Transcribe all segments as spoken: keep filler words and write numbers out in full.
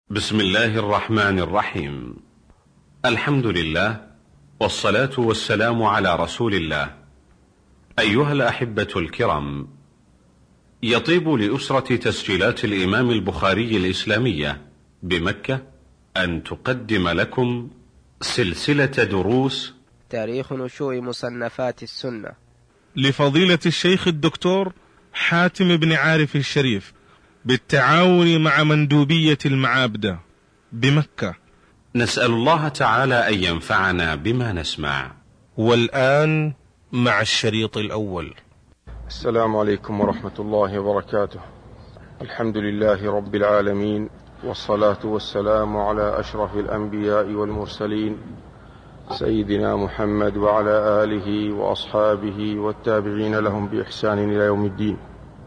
بسم الله الرحمن الرحيم. الحمد لله والصلاة والسلام على رسول الله. أيها الأحبة الكرام، يطيب لأسرة تسجيلات الإمام البخاري الإسلامية بمكة أن تقدم لكم سلسلة دروس تاريخ نشوء مصنفات السنة لفضيلة الشيخ الدكتور حاتم بن عارف الشريف بالتعاون مع مندوبية المعابدة بمكة. نسأل الله تعالى أن ينفعنا بما نسمع. والآن مع الشريط الأول. السلام عليكم ورحمة الله وبركاته. الحمد لله رب العالمين، والصلاة والسلام على أشرف الأنبياء والمرسلين سيدنا محمد وعلى آله وأصحابه والتابعين لهم بإحسان إلى يوم الدين.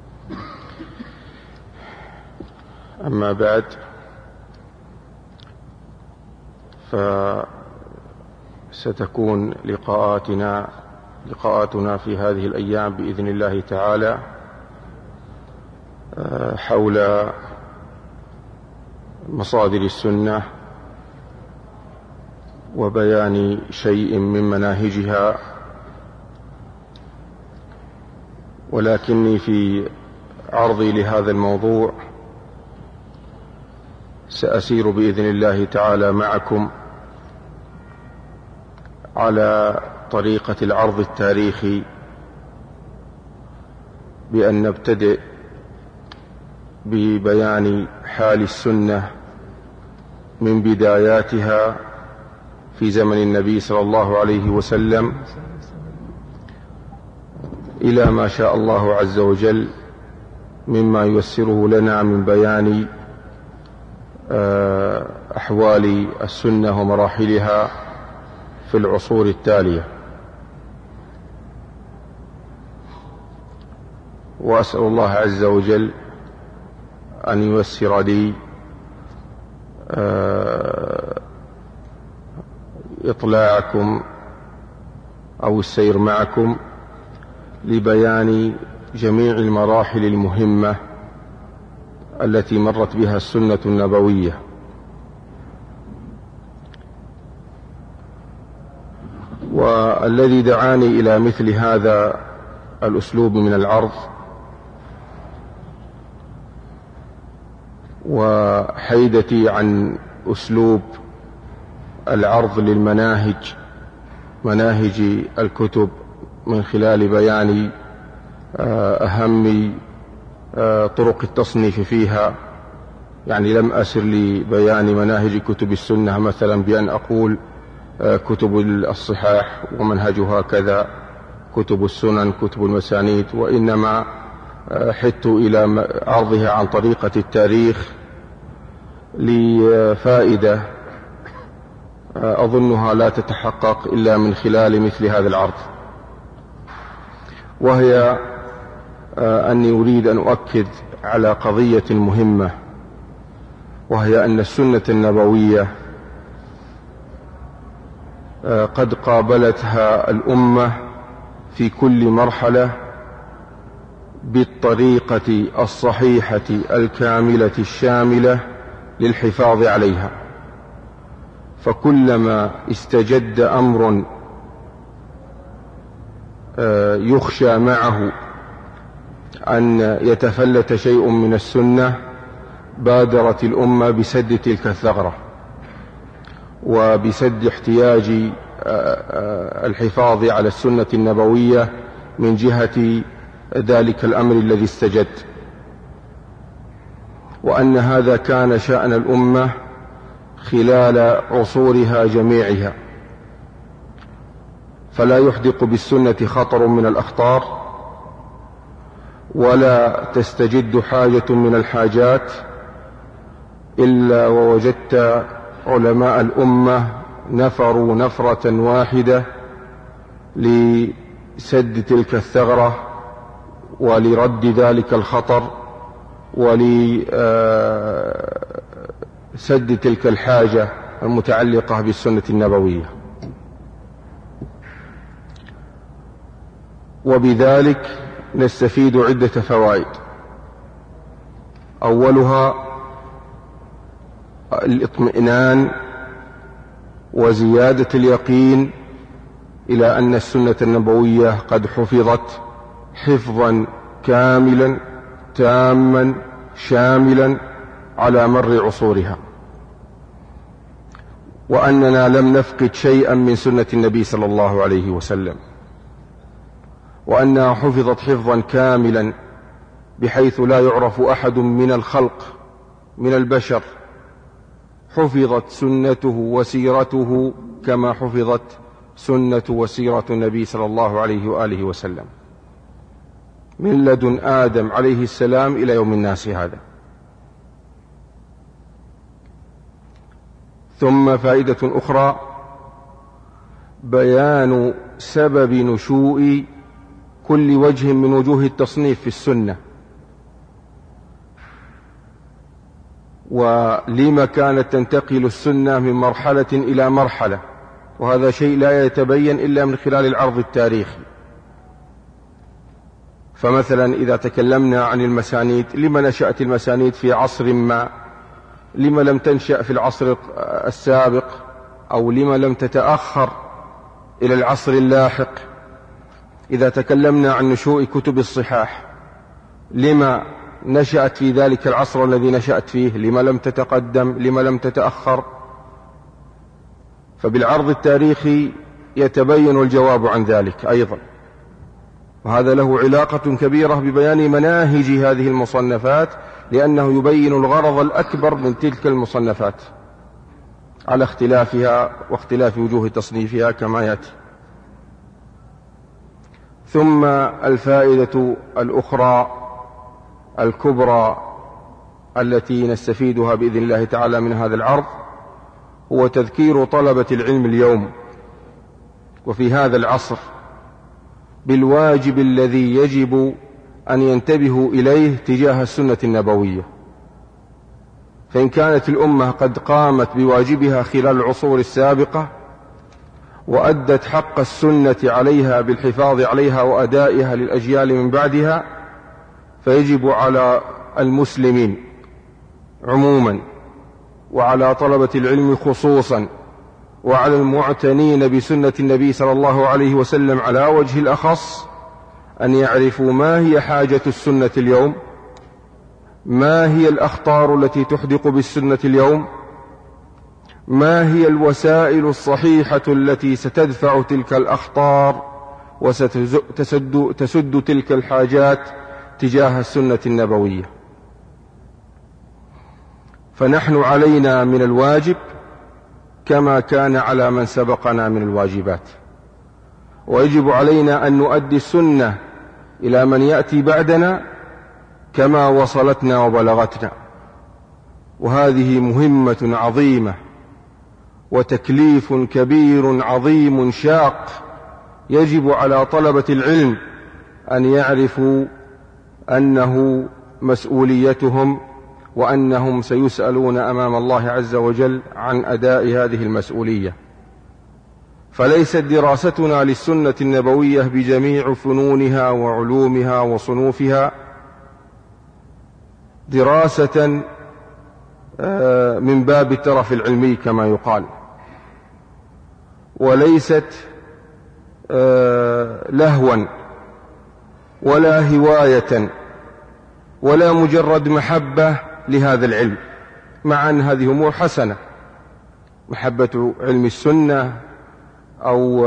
أما بعد، فستكون لقاءاتنا لقاءاتنا في هذه الأيام بإذن الله تعالى حول مصادر السنة وبيان شيء من مناهجها، ولكني في عرضي لهذا الموضوع سأسير بإذن الله تعالى معكم على طريقة العرض التاريخي، بأن نبتدئ ببيان حال السنة من بداياتها في زمن النبي صلى الله عليه وسلم إلى ما شاء الله عز وجل مما ييسره لنا من بيان أحوال السنة ومراحلها في العصور التالية. وأسأل الله عز وجل أن ييسر لي إطلاعكم أو السير معكم لبيان جميع المراحل المهمة التي مرت بها السنة النبوية. والذي دعاني إلى مثل هذا الأسلوب من العرض وحيدتي عن أسلوب العرض للمناهج مناهج الكتب من خلال بيان أهم طرق التصنيف فيها، يعني لم أسر لبيان مناهج كتب السنة مثلا بأن أقول كتب الصحاح ومنهجها كذا، كتب السنن، كتب المسانيد، وإنما حدت إلى عرضها عن طريقة التاريخ لفائدة أظنها لا تتحقق إلا من خلال مثل هذا العرض، وهي أني أريد أن أؤكد على قضية مهمة، وهي أن السنة النبوية قد قابلتها الأمة في كل مرحلة بالطريقة الصحيحة الكاملة الشاملة للحفاظ عليها. فكلما استجد أمر يخشى معه أن يتفلت شيء من السنة بادرت الأمة بسد تلك الثغرة وبسد احتياج الحفاظ على السنة النبوية من جهة ذلك الأمر الذي استجد، وأن هذا كان شأن الأمة خلال عصورها جميعها، فلا يحدق بالسنة خطر من الأخطار، ولا تستجد حاجة من الحاجات إلا ووجدت علماء الأمة نفروا نفرة واحدة لسد تلك الثغرة ولرد ذلك الخطر ولسد تلك الحاجة المتعلقة بالسنة النبوية. وبذلك نستفيد عدة فوائد. أولها الاطمئنان وزيادة اليقين إلى أن السنة النبوية قد حفظت حفظا كاملا تاما شاملا على مر عصورها، وأننا لم نفقد شيئا من سنة النبي صلى الله عليه وسلم، وأنها حفظت حفظا كاملا بحيث لا يعرف أحد من الخلق من البشر حفظت سنته وسيرته كما حفظت سنة وسيرة النبي صلى الله عليه وآله وسلم من لدن آدم عليه السلام إلى يوم الناس هذا. ثم فائدة أخرى بيان سبب نشوء كل وجه من وجوه التصنيف في السنة، ولما كانت تنتقل السنة من مرحلة إلى مرحلة، وهذا شيء لا يتبين إلا من خلال العرض التاريخي. فمثلا إذا تكلمنا عن المسانيد، لما نشأت المسانيد في عصر ما، لما لم تنشأ في العصر السابق، أو لما لم تتأخر إلى العصر اللاحق. إذا تكلمنا عن نشوء كتب الصحاح، لما نشأت في ذلك العصر الذي نشأت فيه، لما لم تتقدم، لما لم تتأخر. فبالعرض التاريخي يتبين الجواب عن ذلك أيضا، وهذا له علاقة كبيرة ببيان مناهج هذه المصنفات، لأنه يبين الغرض الأكبر من تلك المصنفات على اختلافها واختلاف وجوه تصنيفها كما يأتي. ثم الفائدة الأخرى الكبرى التي نستفيدها بإذن الله تعالى من هذا العرض هو تذكير طلبة العلم اليوم وفي هذا العصر بالواجب الذي يجب أن ينتبهوا إليه تجاه السنة النبوية. فإن كانت الأمة قد قامت بواجبها خلال العصور السابقة وأدت حق السنة عليها بالحفاظ عليها وأدائها للأجيال من بعدها، فيجب على المسلمين عموما وعلى طلبة العلم خصوصا وعلى المعتنين بسنة النبي صلى الله عليه وسلم على وجه الأخص أن يعرفوا ما هي حاجة السنة اليوم، ما هي الأخطار التي تحدق بالسنة اليوم، ما هي الوسائل الصحيحة التي ستدفع تلك الأخطار وستسد تسد تلك الحاجات تجاه السنة النبوية. فنحن علينا من الواجب كما كان على من سبقنا من الواجبات، ويجب علينا أن نؤدي السنة إلى من يأتي بعدنا كما وصلتنا وبلغتنا. وهذه مهمة عظيمة وتكليف كبير عظيم شاق، يجب على طلبة العلم أن يعرفوا أنه مسؤوليتهم وأنهم سيسألون أمام الله عز وجل عن أداء هذه المسؤولية. فليست دراستنا للسنة النبوية بجميع فنونها وعلومها وصنوفها دراسة من باب الترف العلمي كما يقال، وليست لهوا ولا هواية ولا مجرد محبة لهذا العلم، مع أن هذه أمور حسنة، محبة علم السنة أو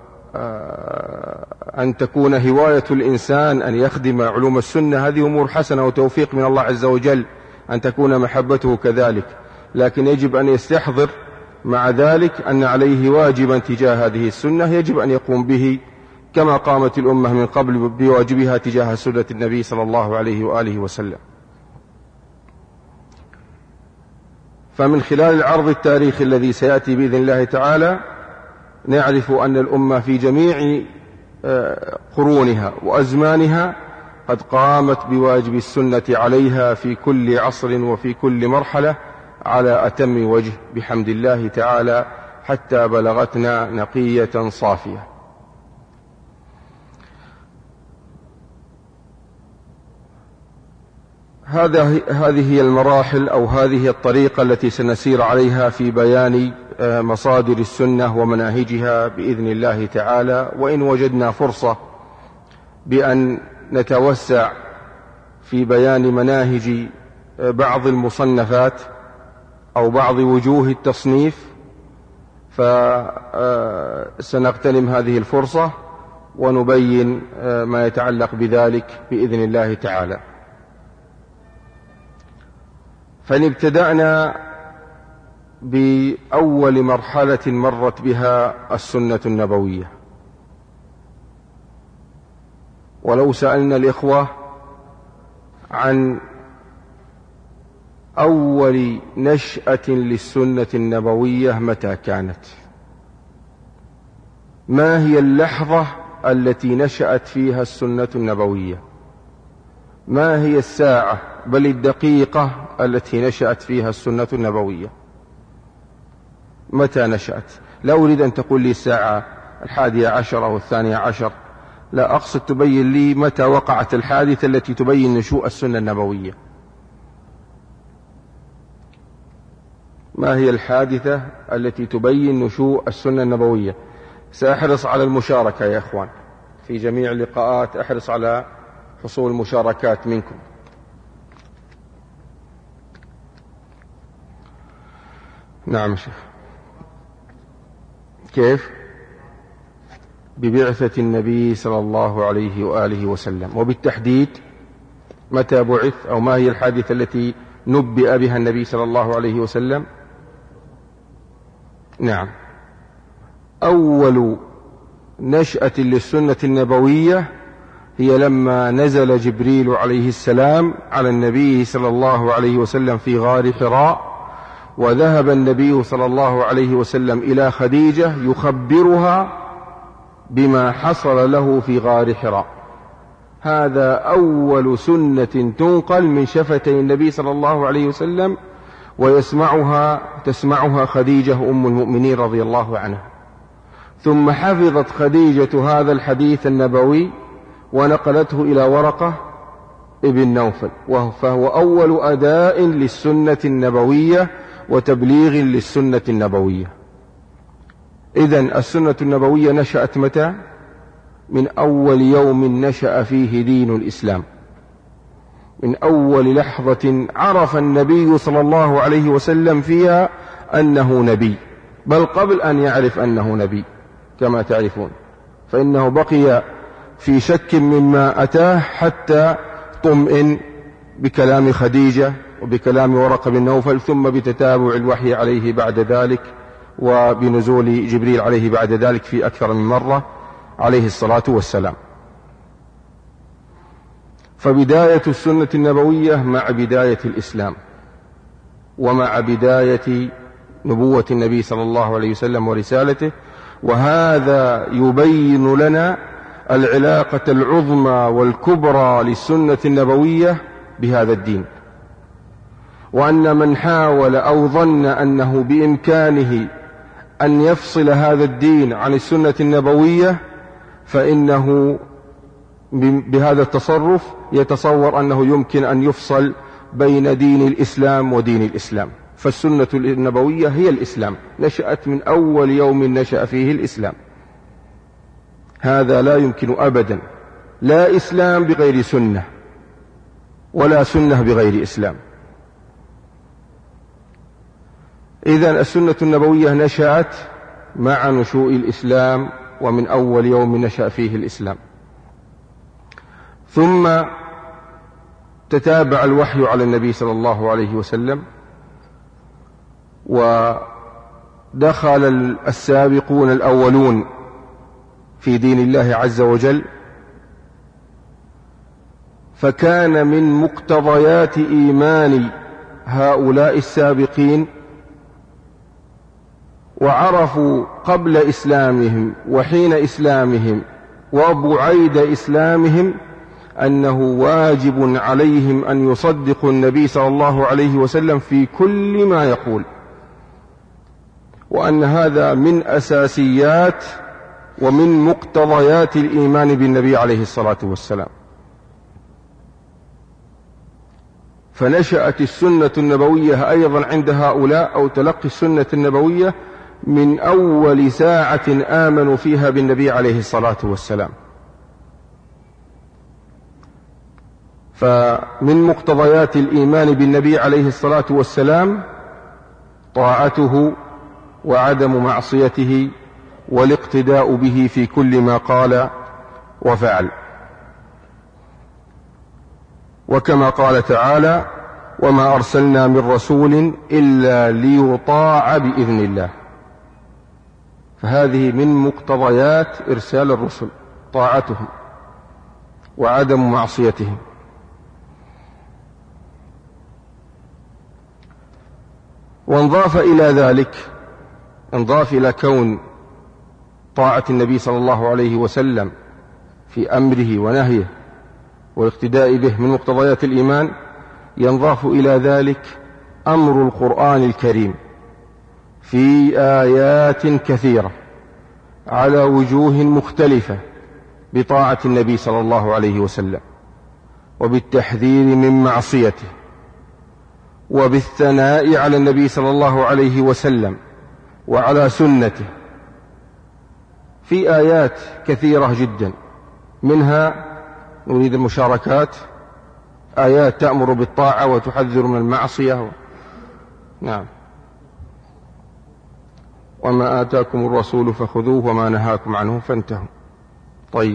أن تكون هواية الإنسان أن يخدم علوم السنة، هذه أمور حسنة وتوفيق من الله عز وجل أن تكون محبته كذلك. لكن يجب أن يستحضر مع ذلك أن عليه واجبا تجاه هذه السنة يجب أن يقوم به كما قامت الأمة من قبل بواجبها تجاه سنة النبي صلى الله عليه وآله وسلم. فمن خلال العرض التاريخي الذي سيأتي بإذن الله تعالى نعرف أن الأمة في جميع قرونها وأزمانها قد قامت بواجب السنة عليها في كل عصر وفي كل مرحلة على أتم وجه بحمد الله تعالى حتى بلغتنا نقية صافية. هذا هذه هي المراحل أو هذه الطريقة التي سنسير عليها في بيان مصادر السنة ومناهجها بإذن الله تعالى. وإن وجدنا فرصة بأن نتوسع في بيان مناهج بعض المصنفات أو بعض وجوه التصنيف فسنغتنم هذه الفرصة ونبين ما يتعلق بذلك بإذن الله تعالى. فإن ابتدأنا بأول مرحلة مرت بها السنة النبوية، ولو سألنا الإخوة عن أول نشأة للسنة النبوية متى كانت؟ ما هي اللحظة التي نشأت فيها السنة النبوية؟ ما هي الساعة بل الدقيقة التي نشأت فيها السنة النبوية؟ متى نشأت؟ لا أريد أن تقول لي الساعة الحادية عشر أو الثانية عشر، لا، أقصد تبين لي متى وقعت الحادثة التي تبين نشوء السنة النبوية. ما هي الحادثة التي تبين نشوء السنة النبوية؟ سأحرص على المشاركة يا إخوان في جميع اللقاءات، أحرص على حصول مشاركات منكم. نعم شيخ. كيف؟ ببعثة النبي صلى الله عليه وآله وسلم. وبالتحديد متى بعث أو ما هي الحادثة التي نبئ بها النبي صلى الله عليه وسلم؟ نعم، أول نشأة للسنة النبوية هي لما نزل جبريل عليه السلام على النبي صلى الله عليه وسلم في غار حراء، وذهب النبي صلى الله عليه وسلم إلى خديجة يخبرها بما حصل له في غار حراء. هذا أول سنة تنقل من شفتي النبي صلى الله عليه وسلم، ويسمعها تسمعها خديجة أم المؤمنين رضي الله عنها. ثم حفظت خديجة هذا الحديث النبوي ونقلته إلى ورقة ابن نوفل، فهو أول أداء للسنة النبوية وتبليغ للسنة النبوية. إذن السنة النبوية نشأت متى؟ من أول يوم نشأ فيه دين الإسلام، من أول لحظة عرف النبي صلى الله عليه وسلم فيها أنه نبي، بل قبل أن يعرف أنه نبي كما تعرفون، فإنه بقي في شك مما أتاه حتى طمئن بكلام خديجة وبكلام ورقة بن نوفل، ثم بتتابع الوحي عليه بعد ذلك، وبنزول جبريل عليه بعد ذلك في أكثر من مرة عليه الصلاة والسلام. فبداية السنة النبوية مع بداية الإسلام ومع بداية نبوة النبي صلى الله عليه وسلم ورسالته، وهذا يبين لنا العلاقة العظمى والكبرى للسنة النبوية بهذا الدين، وأن من حاول أو ظن أنه بإمكانه أن يفصل هذا الدين عن السنة النبوية فإنه بهذا التصرف يتصور أنه يمكن أن يفصل بين دين الإسلام ودين الإسلام. فالسنة النبوية هي الإسلام، نشأت من أول يوم نشأ فيه الإسلام. هذا لا يمكن أبدا، لا إسلام بغير سنة ولا سنة بغير إسلام. إذن السنة النبوية نشأت مع نشوء الإسلام ومن أول يوم نشأ فيه الإسلام. ثم تتابع الوحي على النبي صلى الله عليه وسلم، ودخل السابقون الأولون في دين الله عز وجل، فكان من مقتضيات إيمان هؤلاء السابقين، وعرفوا قبل إسلامهم وحين إسلامهم وبعيد إسلامهم أنه واجب عليهم أن يصدقوا النبي صلى الله عليه وسلم في كل ما يقول، وأن هذا من أساسيات ومن مقتضيات الإيمان بالنبي عليه الصلاة والسلام. فنشأت السنة النبوية أيضا عند هؤلاء، أو تلقي السنة النبوية من أول ساعة آمنوا فيها بالنبي عليه الصلاة والسلام. فمن مقتضيات الإيمان بالنبي عليه الصلاة والسلام طاعته وعدم معصيته والاقتداء به في كل ما قال وفعل. وكما قال تعالى: وما أرسلنا من رسول إلا ليطاع بإذن الله. فهذه من مقتضيات إرسال الرسل طاعتهم وعدم معصيتهم. وانضاف إلى ذلك، انضاف إلى كون طاعة النبي صلى الله عليه وسلم في أمره ونهيه والاقتداء به من مقتضيات الإيمان، ينضاف إلى ذلك أمر القرآن الكريم في آيات كثيرة على وجوه مختلفة بطاعة النبي صلى الله عليه وسلم، وبالتحذير من معصيته، وبالثناء على النبي صلى الله عليه وسلم وعلى سنته، في آيات كثيرة جدا. منها نريد المشاركات، آيات تأمر بالطاعة وتحذر من المعصية. نعم. وما آتاكم الرسول فخذوه وما نهاكم عنه فانتهوا. طيب.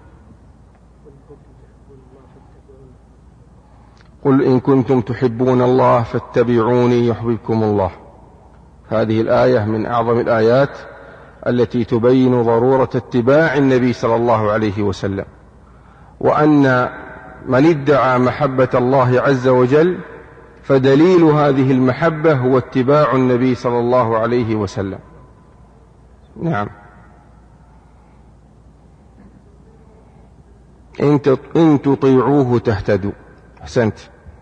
قل إن كنتم تحبون الله فاتبعوني يحببكم الله. هذه الآية من أعظم الآيات التي تبين ضرورة اتباع النبي صلى الله عليه وسلم، وأن من ادعى محبة الله عز وجل فدليل هذه المحبة هو اتباع النبي صلى الله عليه وسلم. نعم. إن تطيعوه تهتدوا. أحسنت.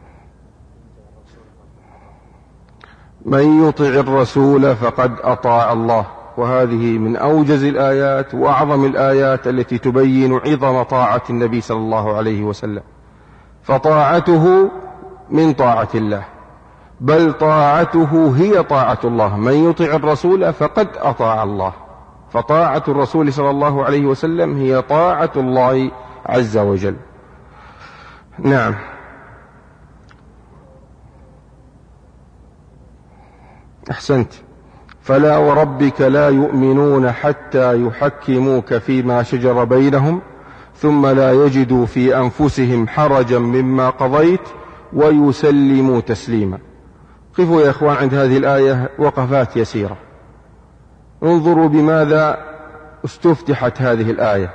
من يطع الرسول فقد أطاع الله. وهذه من أوجز الآيات وأعظم الآيات التي تبين عظم طاعة النبي صلى الله عليه وسلم. فطاعته من طاعة الله، بل طاعته هي طاعة الله. من يطع الرسول فقد أطاع الله. فطاعة الرسول صلى الله عليه وسلم هي طاعة الله عز وجل. نعم. أحسنت. فلا وربك لا يؤمنون حتى يحكموك فيما شجر بينهم ثم لا يجدوا في أنفسهم حرجا مما قضيت ويسلموا تسليما. قفوا يا إخوان عند هذه الآية وقفات يسيرة. انظروا بماذا استفتحت هذه الآية: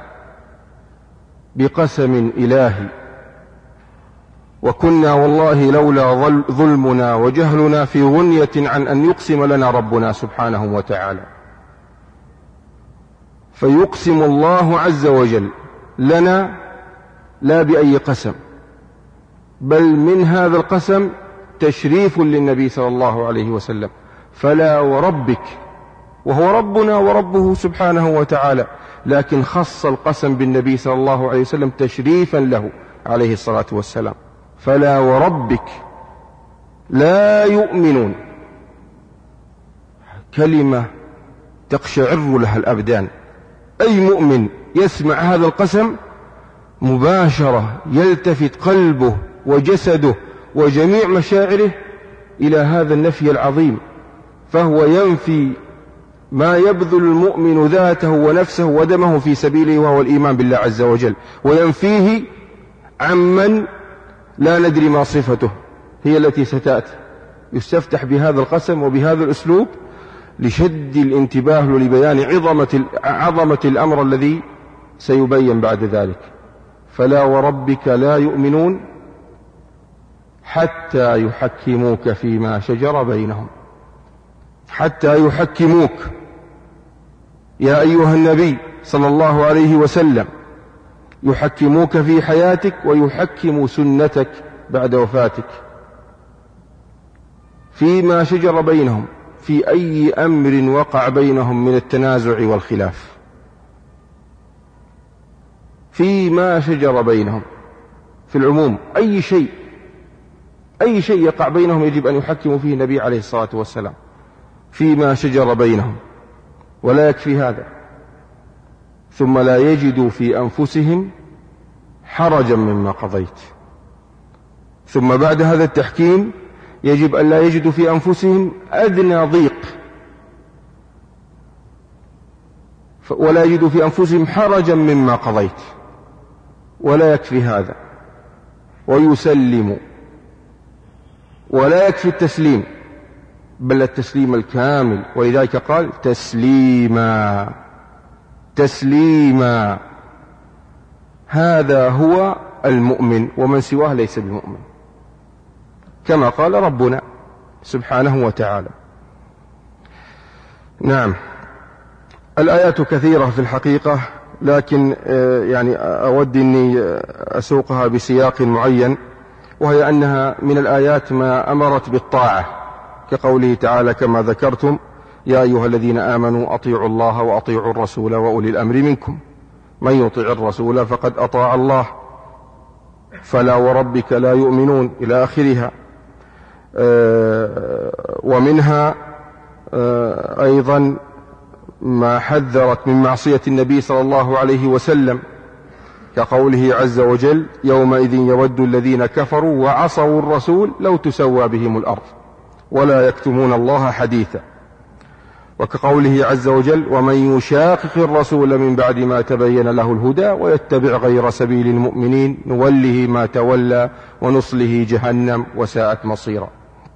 بقسم إلهي، وكنا والله لولا ظلمنا وجهلنا في غنية عن أن يقسم لنا ربنا سبحانه وتعالى. فيقسم الله عز وجل لنا لا بأي قسم، بل من هذا القسم تشريف للنبي صلى الله عليه وسلم. فلا وربك، وهو ربنا وربه سبحانه وتعالى، لكن خص القسم بالنبي صلى الله عليه وسلم تشريفا له عليه الصلاة والسلام. فلا وربك لا يؤمنون، كلمة تقشعر لها الأبدان. أي مؤمن يسمع هذا القسم مباشرة يلتفت قلبه وجسده وجميع مشاعره إلى هذا النفي العظيم، فهو ينفي ما يبذل المؤمن ذاته ونفسه ودمه في سبيله، وهو الإيمان بالله عز وجل، وينفيه عمن لا ندري ما صفته هي التي ستأتي. يستفتح بهذا القسم وبهذا الأسلوب لشد الانتباه لبيان عظمة, عظمة الأمر الذي سيبين بعد ذلك. فلا وربك لا يؤمنون حتى يحكموك فيما شجر بينهم. حتى يحكموك يا أيها النبي صلى الله عليه وسلم، يحكموك في حياتك ويحكموا سنتك بعد وفاتك فيما شجر بينهم، في أي أمر وقع بينهم من التنازع والخلاف. فيما شجر بينهم في العموم، أي شيء أي شيء يقع بينهم يجب أن يحكموا فيه النبي عليه الصلاة والسلام فيما شجر بينهم، ولا يكفي هذا، ثم لا يجدوا في أنفسهم حرجا مما قضيت. ثم بعد هذا التحكيم يجب أن لا يجدوا في أنفسهم أدنى ضيق، ولا يجدوا في أنفسهم حرجا مما قضيت، ولا يكفي هذا، ويسلموا. ولا يكفي التسليم، بل التسليم الكامل، ولذلك قال تسليما تسليما. هذا هو المؤمن، ومن سواه ليس بمؤمن، كما قال ربنا سبحانه وتعالى. نعم، الآيات كثيرة في الحقيقة، لكن يعني أود أني أسوقها بسياق معين، وهي أنها من الآيات ما أمرت بالطاعة، كقوله تعالى كما ذكرتم: يا أيها الذين آمنوا أطيعوا الله وأطيعوا الرسول وأولي الأمر منكم، من يطيع الرسول فقد أطاع الله، فلا وربك لا يؤمنون، إلى آخرها. ومنها أيضا ما حذرت من معصية النبي صلى الله عليه وسلم، كقوله عز وجل: يومئذ يود الذين كفروا وعصوا الرسول لو تسوى بهم الأرض ولا يكتمون الله حديثا. وكقوله عز وجل: ومن يشاقق الرسول من بعد ما تبين له الهدى ويتبع غير سبيل المؤمنين نوله ما تولى ونصله جهنم وساءت مصيرا.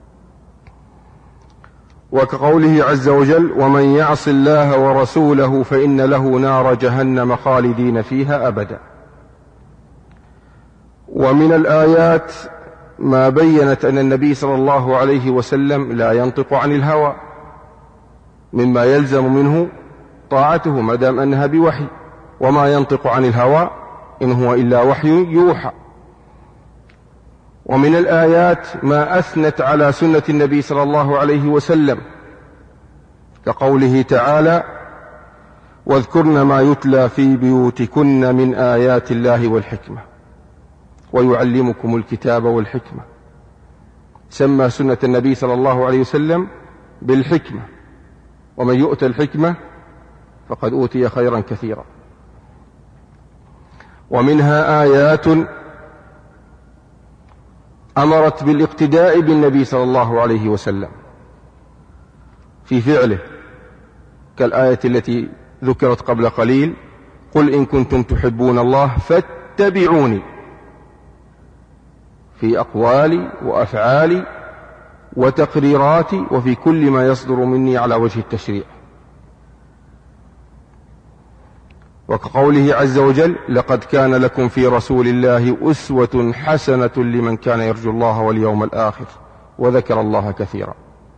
وكقوله عز وجل: ومن يعص الله ورسوله فإن له نار جهنم خالدين فيها أبدا. ومن الآيات ما بينت أن النبي صلى الله عليه وسلم لا ينطق عن الهوى، مما يلزم منه طاعته ما دام أنها بوحي، وما ينطق عن الهوى إن هو إلا وحي يوحى. ومن الآيات ما أثنت على سنة النبي صلى الله عليه وسلم، كقوله تعالى: واذكرن ما يتلى في بيوتكن من آيات الله والحكمة ويعلمكم الكتاب والحكمة. سمى سنة النبي صلى الله عليه وسلم بالحكمة، ومن يؤت الحكمة فقد أوتي خيرا كثيرا. ومنها آيات أمرت بالاقتداء بالنبي صلى الله عليه وسلم في فعله، كالآية التي ذكرت قبل قليل: قل إن كنتم تحبون الله فاتبعوني، في أقوالي وأفعالي وتقريراتي وفي كل ما يصدر مني على وجه التشريع. وكقوله عز وجل: لقد كان لكم في رسول الله أسوة حسنة لمن كان يرجو الله واليوم الآخر وذكر الله كثيرا.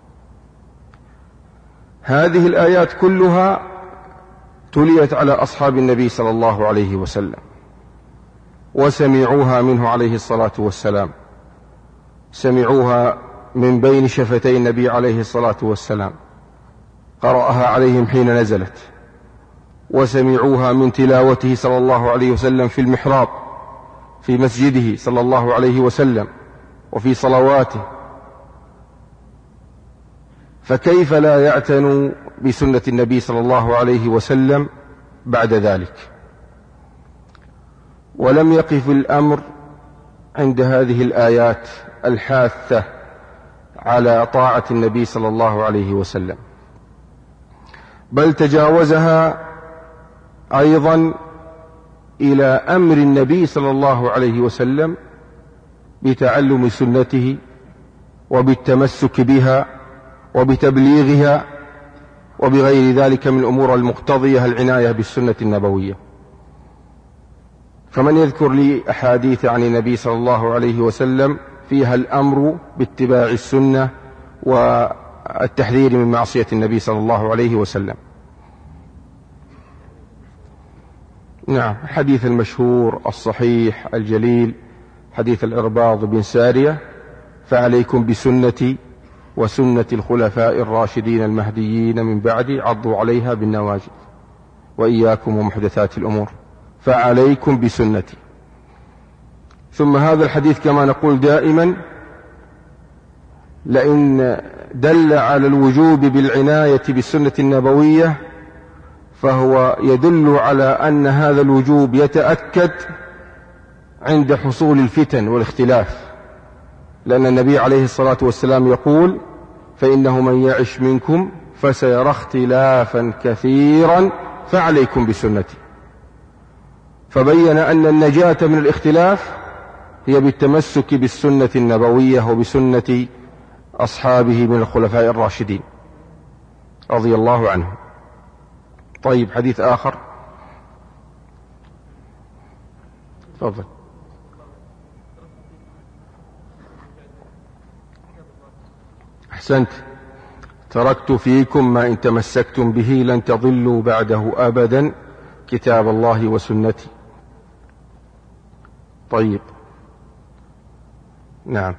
هذه الآيات كلها تليت على أصحاب النبي صلى الله عليه وسلم وسمعوها منه عليه الصلاة والسلام، سمعوها من بين شفتي النبي عليه الصلاة والسلام، قرأها عليهم حين نزلت، وسمعوها من تلاوته صلى الله عليه وسلم في المحراب في مسجده صلى الله عليه وسلم وفي صلواته، فكيف لا يعتنوا بسنة النبي صلى الله عليه وسلم بعد ذلك؟ ولم يقف الأمر عند هذه الآيات الحاثة على طاعة النبي صلى الله عليه وسلم، بل تجاوزها أيضا إلى أمر النبي صلى الله عليه وسلم بتعلم سنته وبالتمسك بها وبتبليغها وبغير ذلك من الأمور المقتضية العناية بالسنة النبوية. فمن يذكر لي أحاديث عن النبي صلى الله عليه وسلم فيها الأمر باتباع السنة والتحذير من معصية النبي صلى الله عليه وسلم؟ نعم، حديث المشهور الصحيح الجليل حديث العرباض بن سارية: فعليكم بسنتي وسنة الخلفاء الراشدين المهديين من بعدي عضوا عليها بالنواجذ وإياكم ومحدثات الأمور، فعليكم بسنتي. ثم هذا الحديث كما نقول دائما لئن دل على الوجوب بالعناية بالسنة النبوية فهو يدل على أن هذا الوجوب يتأكد عند حصول الفتن والاختلاف، لأن النبي عليه الصلاة والسلام يقول: فإنه من يعش منكم فسيرى اختلافا كثيرا فعليكم بسنتي. فبين أن النجاة من الاختلاف هي بالتمسك بالسنة النبوية وبسنة أصحابه من الخلفاء الراشدين رضي الله عنهم. طيب، حديث آخر، تفضل. أحسنت. تركت فيكم ما إن تمسكتم به لن تضلوا بعده أبدا، كتاب الله وسنتي. طيب، نعم.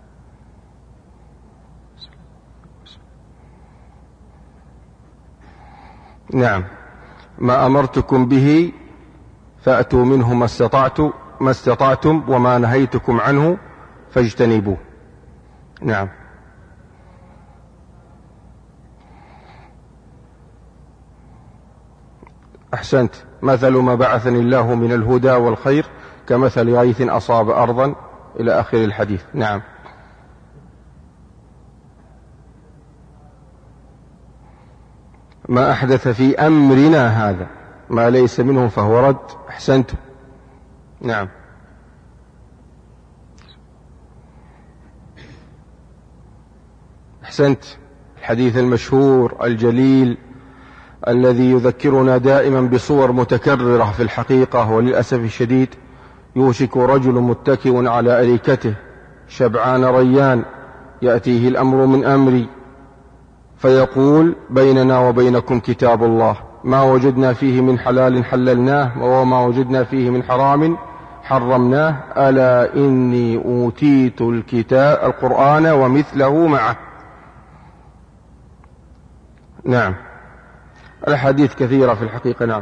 نعم، ما أمرتكم به فأتوا منه ما استطعتم ما استطعتم وما نهيتكم عنه فاجتنبوه. نعم. أحسنت. مثل ما بعثني الله من الهدى والخير كمثل غيث أصاب أرضا إلى آخر الحديث. نعم. ما أحدث في أمرنا هذا ما ليس منه فهو رد. أحسنت. نعم. أحسنت. الحديث المشهور الجليل الذي يذكرنا دائما بصور متكررة في الحقيقة، وللأسف الشديد يوشك رجل متكئ على أريكته شبعان ريان يأتيه الأمر من أمري فيقول: بيننا وبينكم كتاب الله، ما وجدنا فيه من حلال حللناه وما وجدنا فيه من حرام حرمناه، ألا إني أوتيت الكتاب القرآن ومثله معه. نعم. الحديث كثيرة في الحقيقة. نعم.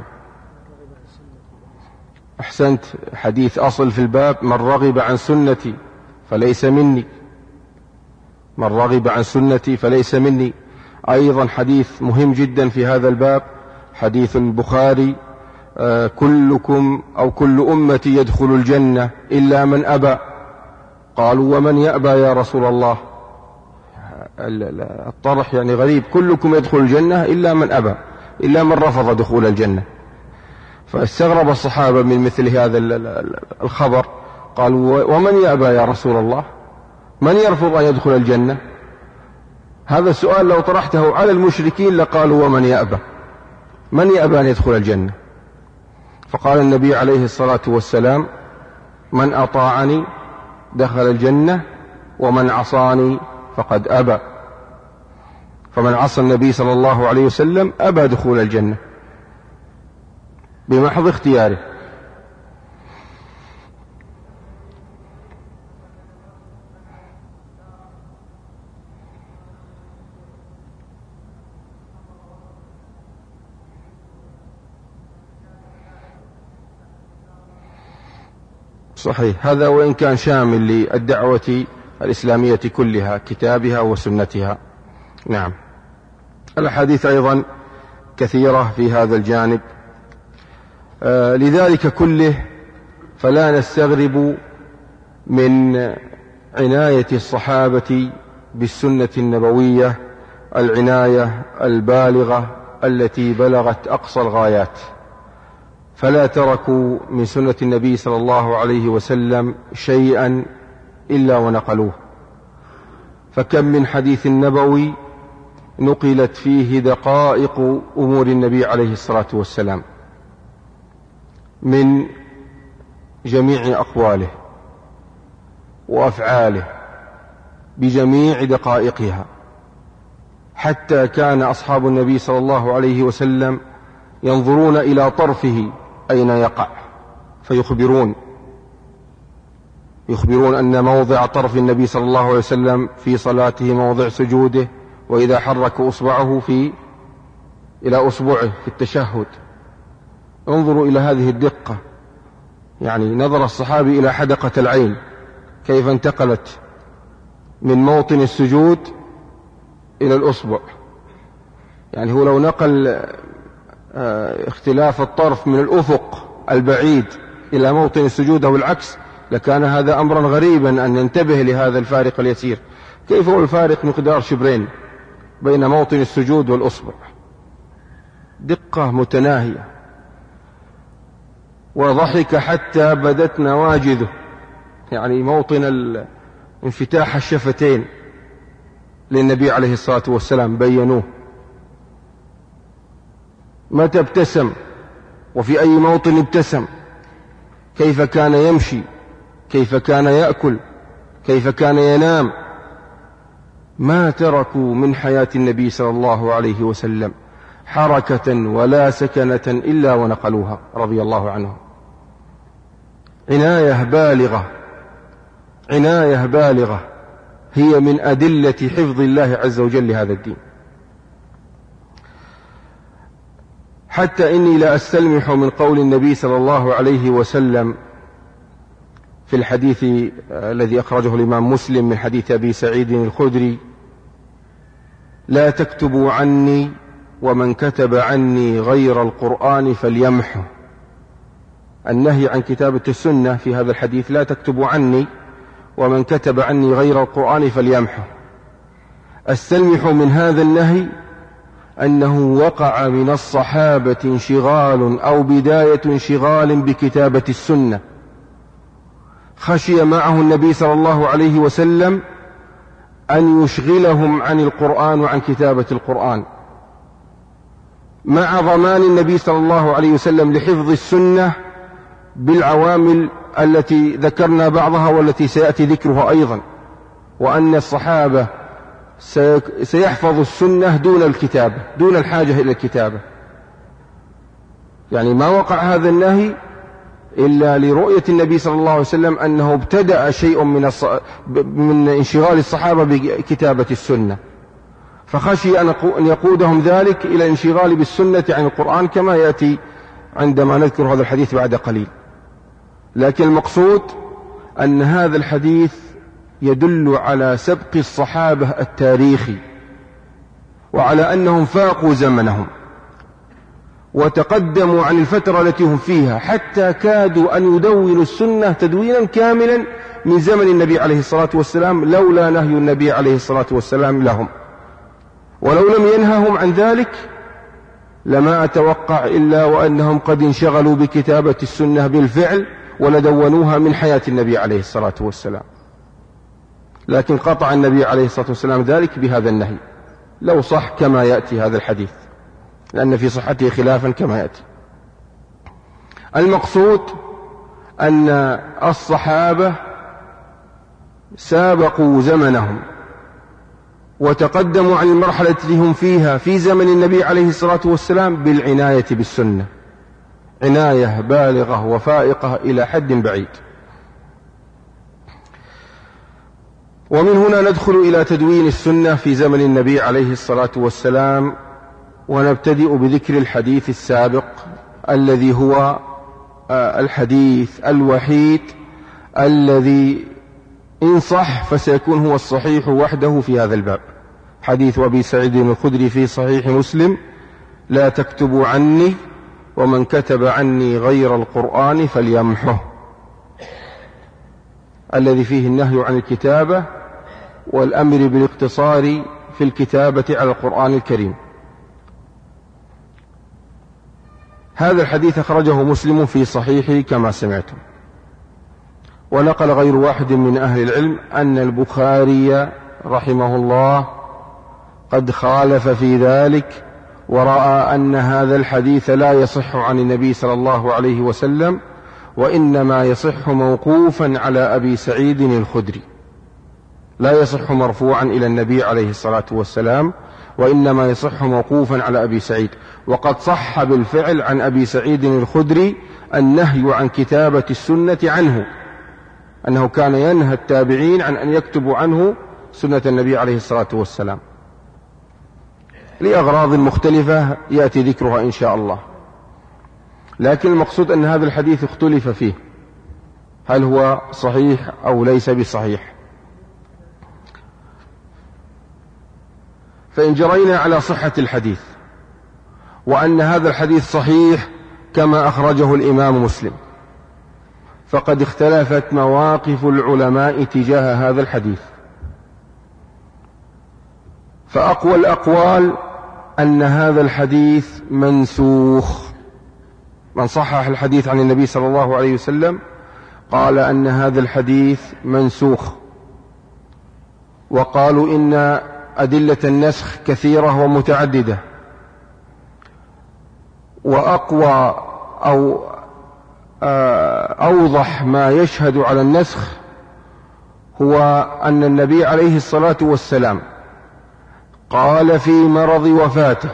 أحسنت. حديث أصل في الباب: من رغب عن سنتي فليس مني، من رغب عن سنتي فليس مني. أيضا حديث مهم جدا في هذا الباب حديث البخاري: آه كلكم أو كل أمتي يدخل الجنة إلا من أبى. قالوا: ومن يأبى يا رسول الله؟ الطرح يعني غريب، كلكم يدخل الجنة إلا من أبى، إلا من رفض دخول الجنة. فاستغرب الصحابة من مثل هذا الخبر، قالوا: ومن يأبى يا رسول الله؟ من يرفض أن يدخل الجنة؟ هذا السؤال لو طرحته على المشركين لقالوا: ومن يأبى؟ من يأبى أن يدخل الجنة؟ فقال النبي عليه الصلاة والسلام: من أطاعني دخل الجنة ومن عصاني فقد أبى. فمن عصى النبي صلى الله عليه وسلم أبى دخول الجنة بمحض اختياره. صحيح، هذا وإن كان شامل للدعوة الإسلامية كلها، كتابها وسنتها. نعم. الأحاديث أيضا كثيرة في هذا الجانب. آه لذلك كله فلا نستغرب من عناية الصحابة بالسنة النبوية العناية البالغة التي بلغت أقصى الغايات، فلا تركوا من سنة النبي صلى الله عليه وسلم شيئا إلا ونقلوه. فكم من حديث نبوي نقلت فيه دقائق أمور النبي عليه الصلاة والسلام من جميع أقواله وأفعاله بجميع دقائقها، حتى كان أصحاب النبي صلى الله عليه وسلم ينظرون إلى طرفه أين يقع فيخبرون يخبرون أن موضع طرف النبي صلى الله عليه وسلم في صلاته موضع سجوده، وإذا حرك أصبعه في إلى أصبعه في التشهد. انظروا إلى هذه الدقة، يعني نظر الصحابي إلى حدقة العين كيف انتقلت من موطن السجود إلى الأصبع. يعني هو لو نقل اختلاف الطرف من الأفق البعيد إلى موطن السجود أو العكس لكان هذا أمرا غريبا أن ننتبه لهذا الفارق اليسير. كيف هو الفارق مقدار شبرين بين موطن السجود والأصبع؟ دقة متناهية. وضحك حتى بدت نواجذه، يعني موطن انفتاح الشفتين للنبي عليه الصلاة والسلام بينوه. متى ابتسم وفي أي موطن ابتسم، كيف كان يمشي، كيف كان يأكل، كيف كان ينام. ما تركوا من حياة النبي صلى الله عليه وسلم حركة ولا سكنة إلا ونقلوها رضي الله عنهم. عناية بالغة، عناية بالغة هي من أدلة حفظ الله عز وجل لهذا الدين. حتى إني لا أستلمح من قول النبي صلى الله عليه وسلم في الحديث الذي أخرجه الإمام مسلم من حديث أبي سعيد الخدري: لا تكتبوا عني ومن كتب عني غير القرآن فليمحه. النهي عن كتابة السنة في هذا الحديث: لا تكتبوا عني ومن كتب عني غير القرآن فليمحه. أستلمح من هذا النهي أنه وقع من الصحابة انشغال أو بداية انشغال بكتابة السنة، خشي معه النبي صلى الله عليه وسلم أن يشغلهم عن القرآن وعن كتابة القرآن، مع ضمان النبي صلى الله عليه وسلم لحفظ السنة بالعوامل التي ذكرنا بعضها والتي سيأتي ذكرها أيضا، وأن الصحابة سيحفظ السنة دون الكتابة، دون الحاجة إلى الكتابة. يعني ما وقع هذا النهي إلا لرؤية النبي صلى الله عليه وسلم أنه ابتدأ شيء من, الص... من انشغال الصحابة بكتابة السنة، فخشي أن يقودهم ذلك إلى الانشغال بالسنة عن القرآن كما يأتي عندما نذكر هذا الحديث بعد قليل. لكن المقصود أن هذا الحديث يدل على سبق الصحابة التاريخي، وعلى أنهم فاقوا زمنهم وتقدموا عن الفترة التي هم فيها، حتى كادوا أن يدونوا السنة تدوينا كاملا من زمن النبي عليه الصلاة والسلام لولا نهي النبي عليه الصلاة والسلام لهم. ولو لم ينههم عن ذلك لما أتوقع إلا وأنهم قد انشغلوا بكتابة السنة بالفعل ولدونوها من حياة النبي عليه الصلاة والسلام. لكن قطع النبي عليه الصلاة والسلام ذلك بهذا النهي لو صح كما يأتي هذا الحديث، لأن في صحته خلافا كما يأتي. المقصود أن الصحابة سابقوا زمنهم وتقدموا عن المرحلة التي هم فيها في زمن النبي عليه الصلاة والسلام بالعناية بالسنة، عناية بالغة وفائقة إلى حد بعيد. ومن هنا ندخل إلى تدوين السنة في زمن النبي عليه الصلاة والسلام، ونبتدئ بذكر الحديث السابق الذي هو الحديث الوحيد الذي إن صح فسيكون هو الصحيح وحده في هذا الباب، حديث أبي سعيد الخدري في صحيح مسلم: لا تكتبوا عني ومن كتب عني غير القرآن فليمحه، الذي فيه النهي عن الكتابة والأمر بالاقتصار في الكتابة على القرآن الكريم. هذا الحديث أخرجه مسلم في صحيحه كما سمعتم، ونقل غير واحد من أهل العلم أن البخاري رحمه الله قد خالف في ذلك ورأى أن هذا الحديث لا يصح عن النبي صلى الله عليه وسلم، وإنما يصح موقوفا على أبي سعيد الخدري، لا يصح مرفوعا إلى النبي عليه الصلاة والسلام، وإنما يصح موقوفا على أبي سعيد. وقد صح بالفعل عن أبي سعيد الخدري النهي عن كتابة السنة عنه، أنه كان ينهى التابعين عن أن يكتبوا عنه سنة النبي عليه الصلاة والسلام لأغراض مختلفة يأتي ذكرها إن شاء الله. لكن المقصود أن هذا الحديث اختلف فيه، هل هو صحيح أو ليس بصحيح. فإن جرينا على صحة الحديث وأن هذا الحديث صحيح كما أخرجه الإمام مسلم، فقد اختلفت مواقف العلماء تجاه هذا الحديث. فأقوى الأقوال أن هذا الحديث منسوخ. من صحح الحديث عن النبي صلى الله عليه وسلم قال أن هذا الحديث منسوخ، وقالوا إن أدلة النسخ كثيرة ومتعددة، وأقوى أو أوضح ما يشهد على النسخ هو أن النبي عليه الصلاة والسلام قال في مرض وفاته،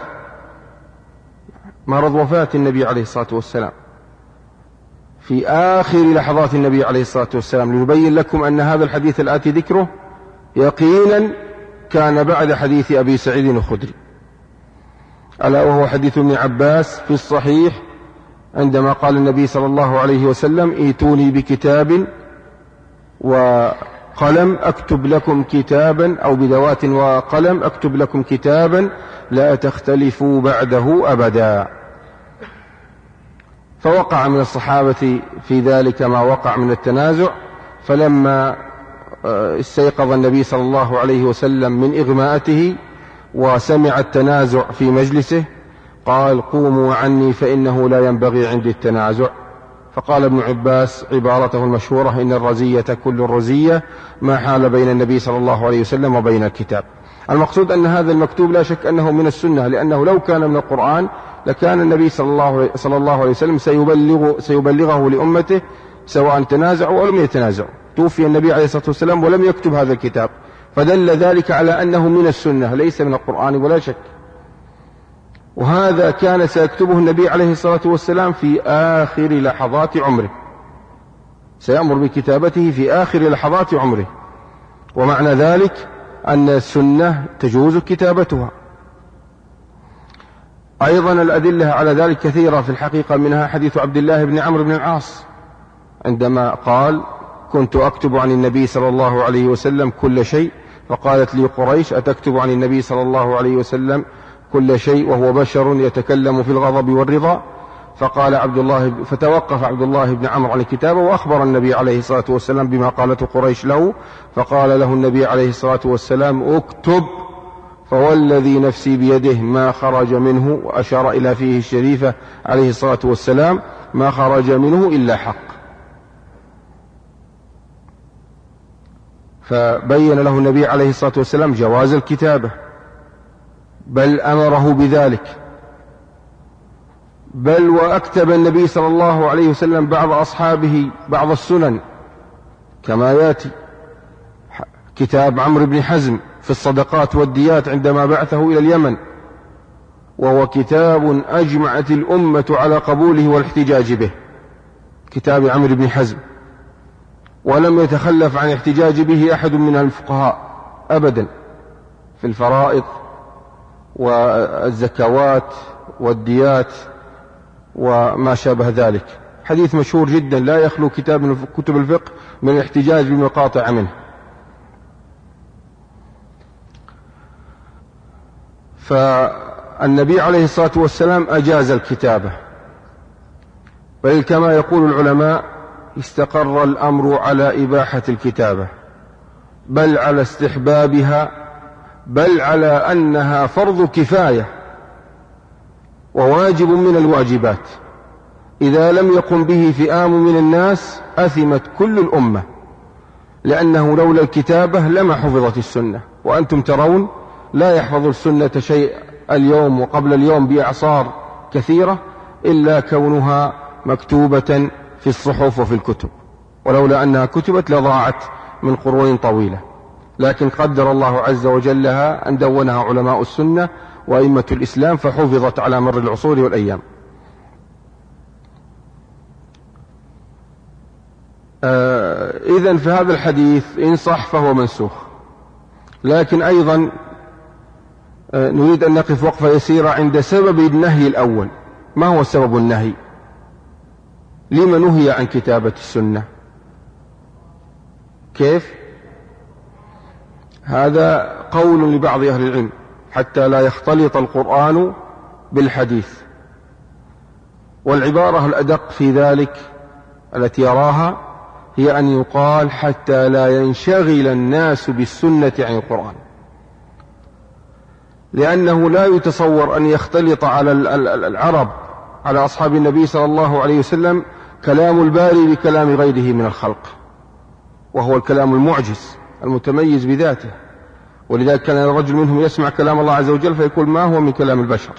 مرض وفاة النبي عليه الصلاة والسلام في آخر لحظات النبي عليه الصلاة والسلام، ليبين لكم أن هذا الحديث الآتي ذكره يقينا كان بعد حديث أبي سعيد الخدري، ألا وهو حديث ابن عباس في الصحيح عندما قال النبي صلى الله عليه وسلم: ائتوني بكتاب وقلم أكتب لكم كتابا، أو بدوات وقلم أكتب لكم كتابا لا تختلفوا بعده أبدا. فوقع من الصحابة في ذلك ما وقع من التنازع، فلما استيقظ النبي صلى الله عليه وسلم من إغماءته وسمع التنازع في مجلسه قال: قوموا عني فإنه لا ينبغي عندي التنازع. فقال ابن عباس عبارته المشهورة: إن الرزية كل الرزية ما حال بين النبي صلى الله عليه وسلم وبين الكتاب. المقصود أن هذا المكتوب لا شك أنه من السنة، لأنه لو كان من القرآن لكان النبي صلى الله, صلى الله عليه وسلم سيبلغ سيبلغه لأمته سواء تنازعوا أو لم يتنازعوا. توفي النبي عليه الصلاة والسلام ولم يكتب هذا الكتاب، فدل ذلك على أنه من السنة ليس من القرآن ولا شك. وهذا كان سيكتبه النبي عليه الصلاة والسلام في آخر لحظات عمره، سيأمر بكتابته في آخر لحظات عمره، ومعنى ذلك أن السنة تجوز كتابتها. أيضا الأدلة على ذلك كثيرة في الحقيقة، منها حديث عبد الله بن عمرو بن العاص عندما قال: كنت أكتب عن النبي صلى الله عليه وسلم كل شيء، فقالت لي قريش: أتكتب عن النبي صلى الله عليه وسلم كل شيء وهو بشر يتكلم في الغضب والرضا؟ فقال عبد الله فتوقف عبد الله بن عمرو عن الكتابة، وأخبر النبي عليه الصلاة والسلام بما قالته قريش له، فقال له النبي عليه الصلاة والسلام: اكتب، فوالذي نفسي بيده ما خرج منه، وأشار إلى فيه الشريفة عليه الصلاة والسلام، ما خرج منه إلا حق. فبين له النبي عليه الصلاة والسلام جواز الكتابة، بل أمره بذلك، بل وأكتب النبي صلى الله عليه وسلم بعض أصحابه بعض السنن، كما يأتي كتاب عمرو بن حزم في الصدقات والديات عندما بعثه إلى اليمن، وهو كتاب أجمعت الأمة على قبوله والاحتجاج به، كتاب عمرو بن حزم، ولم يتخلف عن احتجاج به أحد من الفقهاء أبدا في الفرائض والزكوات والديات وما شابه ذلك. حديث مشهور جدا لا يخلو كتاب من كتب الفقه من الاحتجاج بمقاطع منه. فالنبي عليه الصلاة والسلام أجاز الكتابة، بل كما يقول العلماء استقر الأمر على إباحة الكتابة، بل على استحبابها، بل على أنها فرض كفاية وواجب من الواجبات، إذا لم يقم به فئام من الناس أثمت كل الأمة، لأنه لولا الكتابة لما حفظت السنة. وأنتم ترون لا يحفظ السنة شيء اليوم وقبل اليوم بأعصار كثيرة إلا كونها مكتوبة في الصحف وفي الكتب، ولولا أنها كتبت لضاعت من قرون طويلة، لكن قدر الله عز وجل لها أن دونها علماء السنة وأئمة الإسلام فحفظت على مر العصور والأيام. آه إذن في هذا الحديث إن صح فهو منسوخ، لكن أيضا آه نريد أن نقف وقفة يسيرة عند سبب النهي الأول. ما هو سبب النهي؟ لما نهي عن كتابة السنة؟ كيف؟ هذا قول لبعض أهل العلم، حتى لا يختلط القرآن بالحديث. والعبارة الأدق في ذلك التي يراها هي أن يقال حتى لا ينشغل الناس بالسنة عن القرآن، لأنه لا يتصور أن يختلط على العرب على أصحاب النبي صلى الله عليه وسلم كلام الباري بكلام غيره من الخلق، وهو الكلام المعجز المتميز بذاته. ولذلك كان الرجل منهم يسمع كلام الله عز وجل فيقول ما هو من كلام البشر.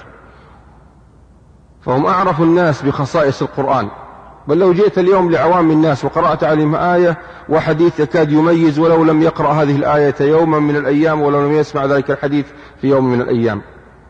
فهم أعرف الناس بخصائص القرآن. بل لو جئت اليوم لعوام الناس وقرأت عليهم آية وحديث يكاد يميز ولو لم يقرأ هذه الآية يوما من الأيام ولو لم يسمع ذلك الحديث في يوم من الأيام،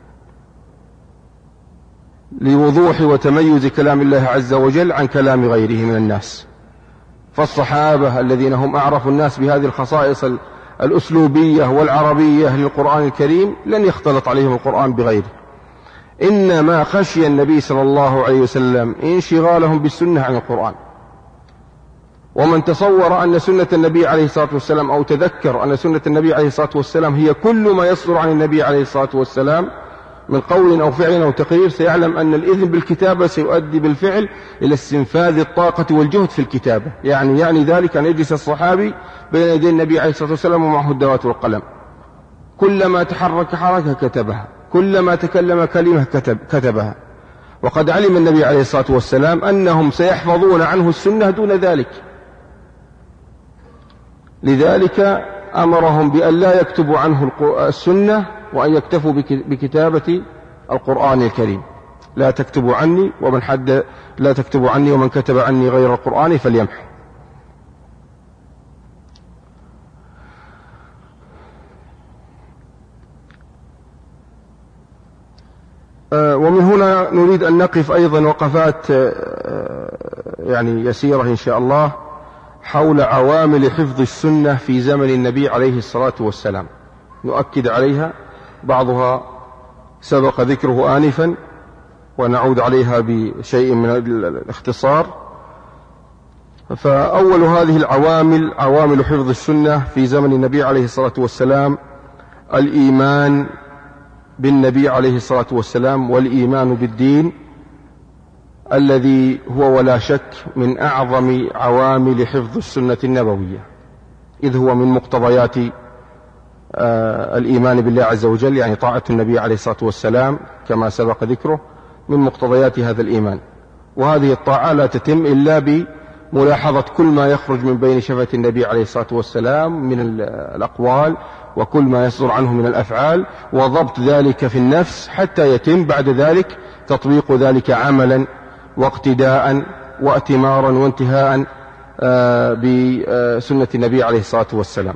لوضوح وتميز كلام الله عز وجل عن كلام غيره من الناس. فالصحابة الذين هم أعرف الناس بهذه الخصائص الأسلوبية والعربية للقرآن الكريم لن يختلط عليهم القرآن بغيره. إنما خشي النبي صلى الله عليه وسلم انشغالهم بالسنة عن القرآن. ومن تصور أن سنة النبي عليه الصلاة والسلام أو تذكر أن سنة النبي عليه الصلاة والسلام هي كل ما يصدر عن النبي عليه الصلاة والسلام من قول أو فعل أو تقرير، سيعلم أن الإذن بالكتابة سيؤدي بالفعل إلى استنفاذ الطاقة والجهد في الكتابة. يعني يعني ذلك أن يجلس الصحابي بين يدي النبي عليه الصلاة والسلام ومعه الدوات والقلم، كلما تحرك حركة كتبها، كلما تكلم كلمة كتب كتبها. وقد علم النبي عليه الصلاة والسلام أنهم سيحفظون عنه السنة دون ذلك، لذلك أمرهم بأن لا يكتبوا عنه السنة وأن يكتفوا بكتابة القرآن الكريم. لا تكتبوا عني ومن حد لا تكتبوا عني ومن كتب عني غير القرآن فليمحو. ومن هنا نريد أن نقف أيضا وقفات يعني يسيرة إن شاء الله حول عوامل حفظ السنة في زمن النبي عليه الصلاة والسلام، نؤكد عليها، بعضها سبق ذكره آنفا ونعود عليها بشيء من الاختصار. فأول هذه العوامل عوامل حفظ السنة في زمن النبي عليه الصلاة والسلام الإيمان بالنبي عليه الصلاة والسلام والإيمان بالدين، الذي هو ولا شك من أعظم عوامل حفظ السنة النبوية، إذ هو من مقتضيات آه الإيمان بالله عز وجل، يعني طاعة النبي عليه الصلاة والسلام كما سبق ذكره من مقتضيات هذا الإيمان. وهذه الطاعة لا تتم إلا بملاحظة كل ما يخرج من بين شفة النبي عليه الصلاة والسلام من الأقوال وكل ما يصدر عنه من الأفعال، وضبط ذلك في النفس حتى يتم بعد ذلك تطبيق ذلك عملا واقتداء واتمارا وانتهاء بسنة النبي عليه الصلاة والسلام.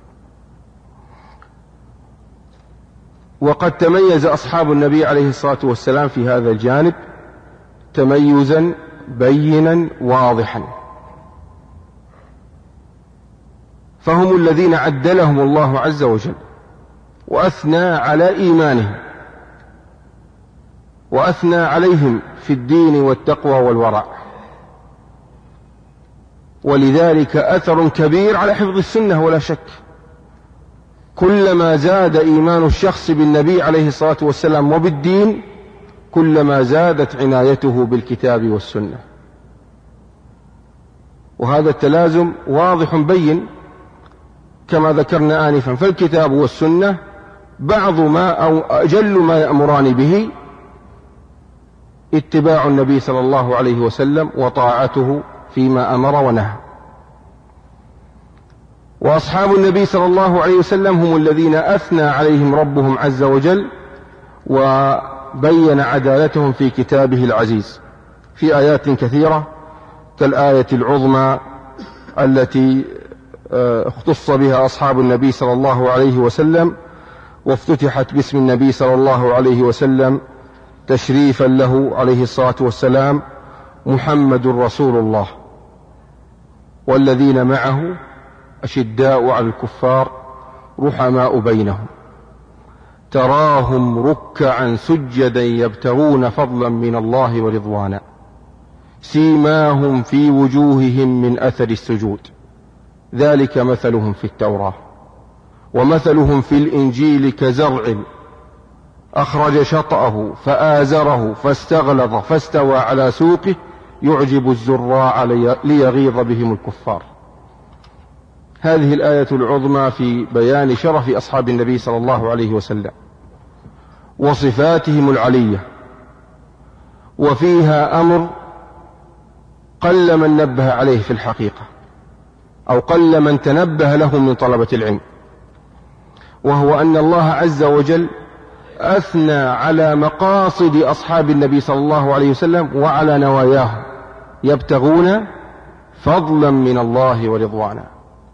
وقد تميز أصحاب النبي عليه الصلاة والسلام في هذا الجانب تميزا بينا واضحا، فهم الذين عدلهم الله عز وجل وأثنى على إيمانهم وأثنى عليهم في الدين والتقوى والورع، ولذلك أثر كبير على حفظ السنة ولا شك. كلما زاد إيمان الشخص بالنبي عليه الصلاة والسلام وبالدين كلما زادت عنايته بالكتاب والسنة، وهذا التلازم واضح بين كما ذكرنا آنفا. فالكتاب والسنة بعض ما أو أجل ما يأمران به اتباع النبي صلى الله عليه وسلم وطاعته فيما أمر ونهى. وأصحاب النبي صلى الله عليه وسلم هم الذين أثنى عليهم ربهم عز وجل وبين عدالتهم في كتابه العزيز في آيات كثيرة، كالآية العظمى التي اختص بها أصحاب النبي صلى الله عليه وسلم وافتتحت باسم النبي صلى الله عليه وسلم تشريفا له عليه الصلاة والسلام: محمد رسول الله والذين معه أشداء على الكفار رحماء بينهم تراهم ركعا سجدا يبتغون فضلا من الله ورضوانا سيماهم في وجوههم من أثر السجود ذلك مثلهم في التوراة ومثلهم في الإنجيل كزرع أخرج شطأه فآزره فاستغلظ فاستوى على سوقه يعجب الزراع ليغيظ بهم الكفار. هذه الآية العظمى في بيان شرف أصحاب النبي صلى الله عليه وسلم وصفاتهم العلية، وفيها أمر قل من نبه عليه في الحقيقة، أو قل من تنبه له من طلبة العلم، وهو أن الله عز وجل أثنى على مقاصد أصحاب النبي صلى الله عليه وسلم وعلى نواياهم، يبتغون فضلا من الله ورضوانا،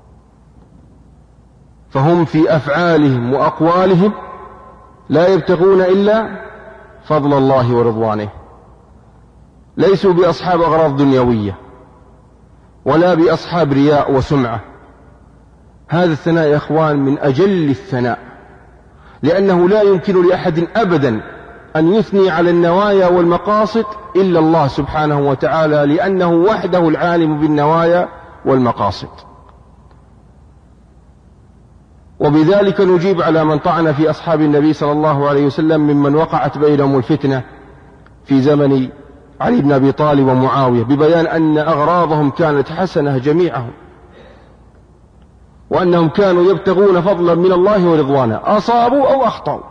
فهم في أفعالهم وأقوالهم لا يبتغون إلا فضل الله ورضوانه، ليسوا بأصحاب أغراض دنيوية ولا بأصحاب رياء وسمعة. هذا الثناء يا إخوان من أجل الثناء، لأنه لا يمكن لأحد أبدا أن يثني على النوايا والمقاصد إلا الله سبحانه وتعالى، لأنه وحده العالم بالنوايا والمقاصد. وبذلك نجيب على من طعن في أصحاب النبي صلى الله عليه وسلم ممن وقعت بينهم الفتنة في زمن علي بن أبي طالب ومعاوية، ببيان أن أغراضهم كانت حسنة جميعهم، وأنهم كانوا يبتغون فضلا من الله ورضوانه، أصابوا أو أخطأوا.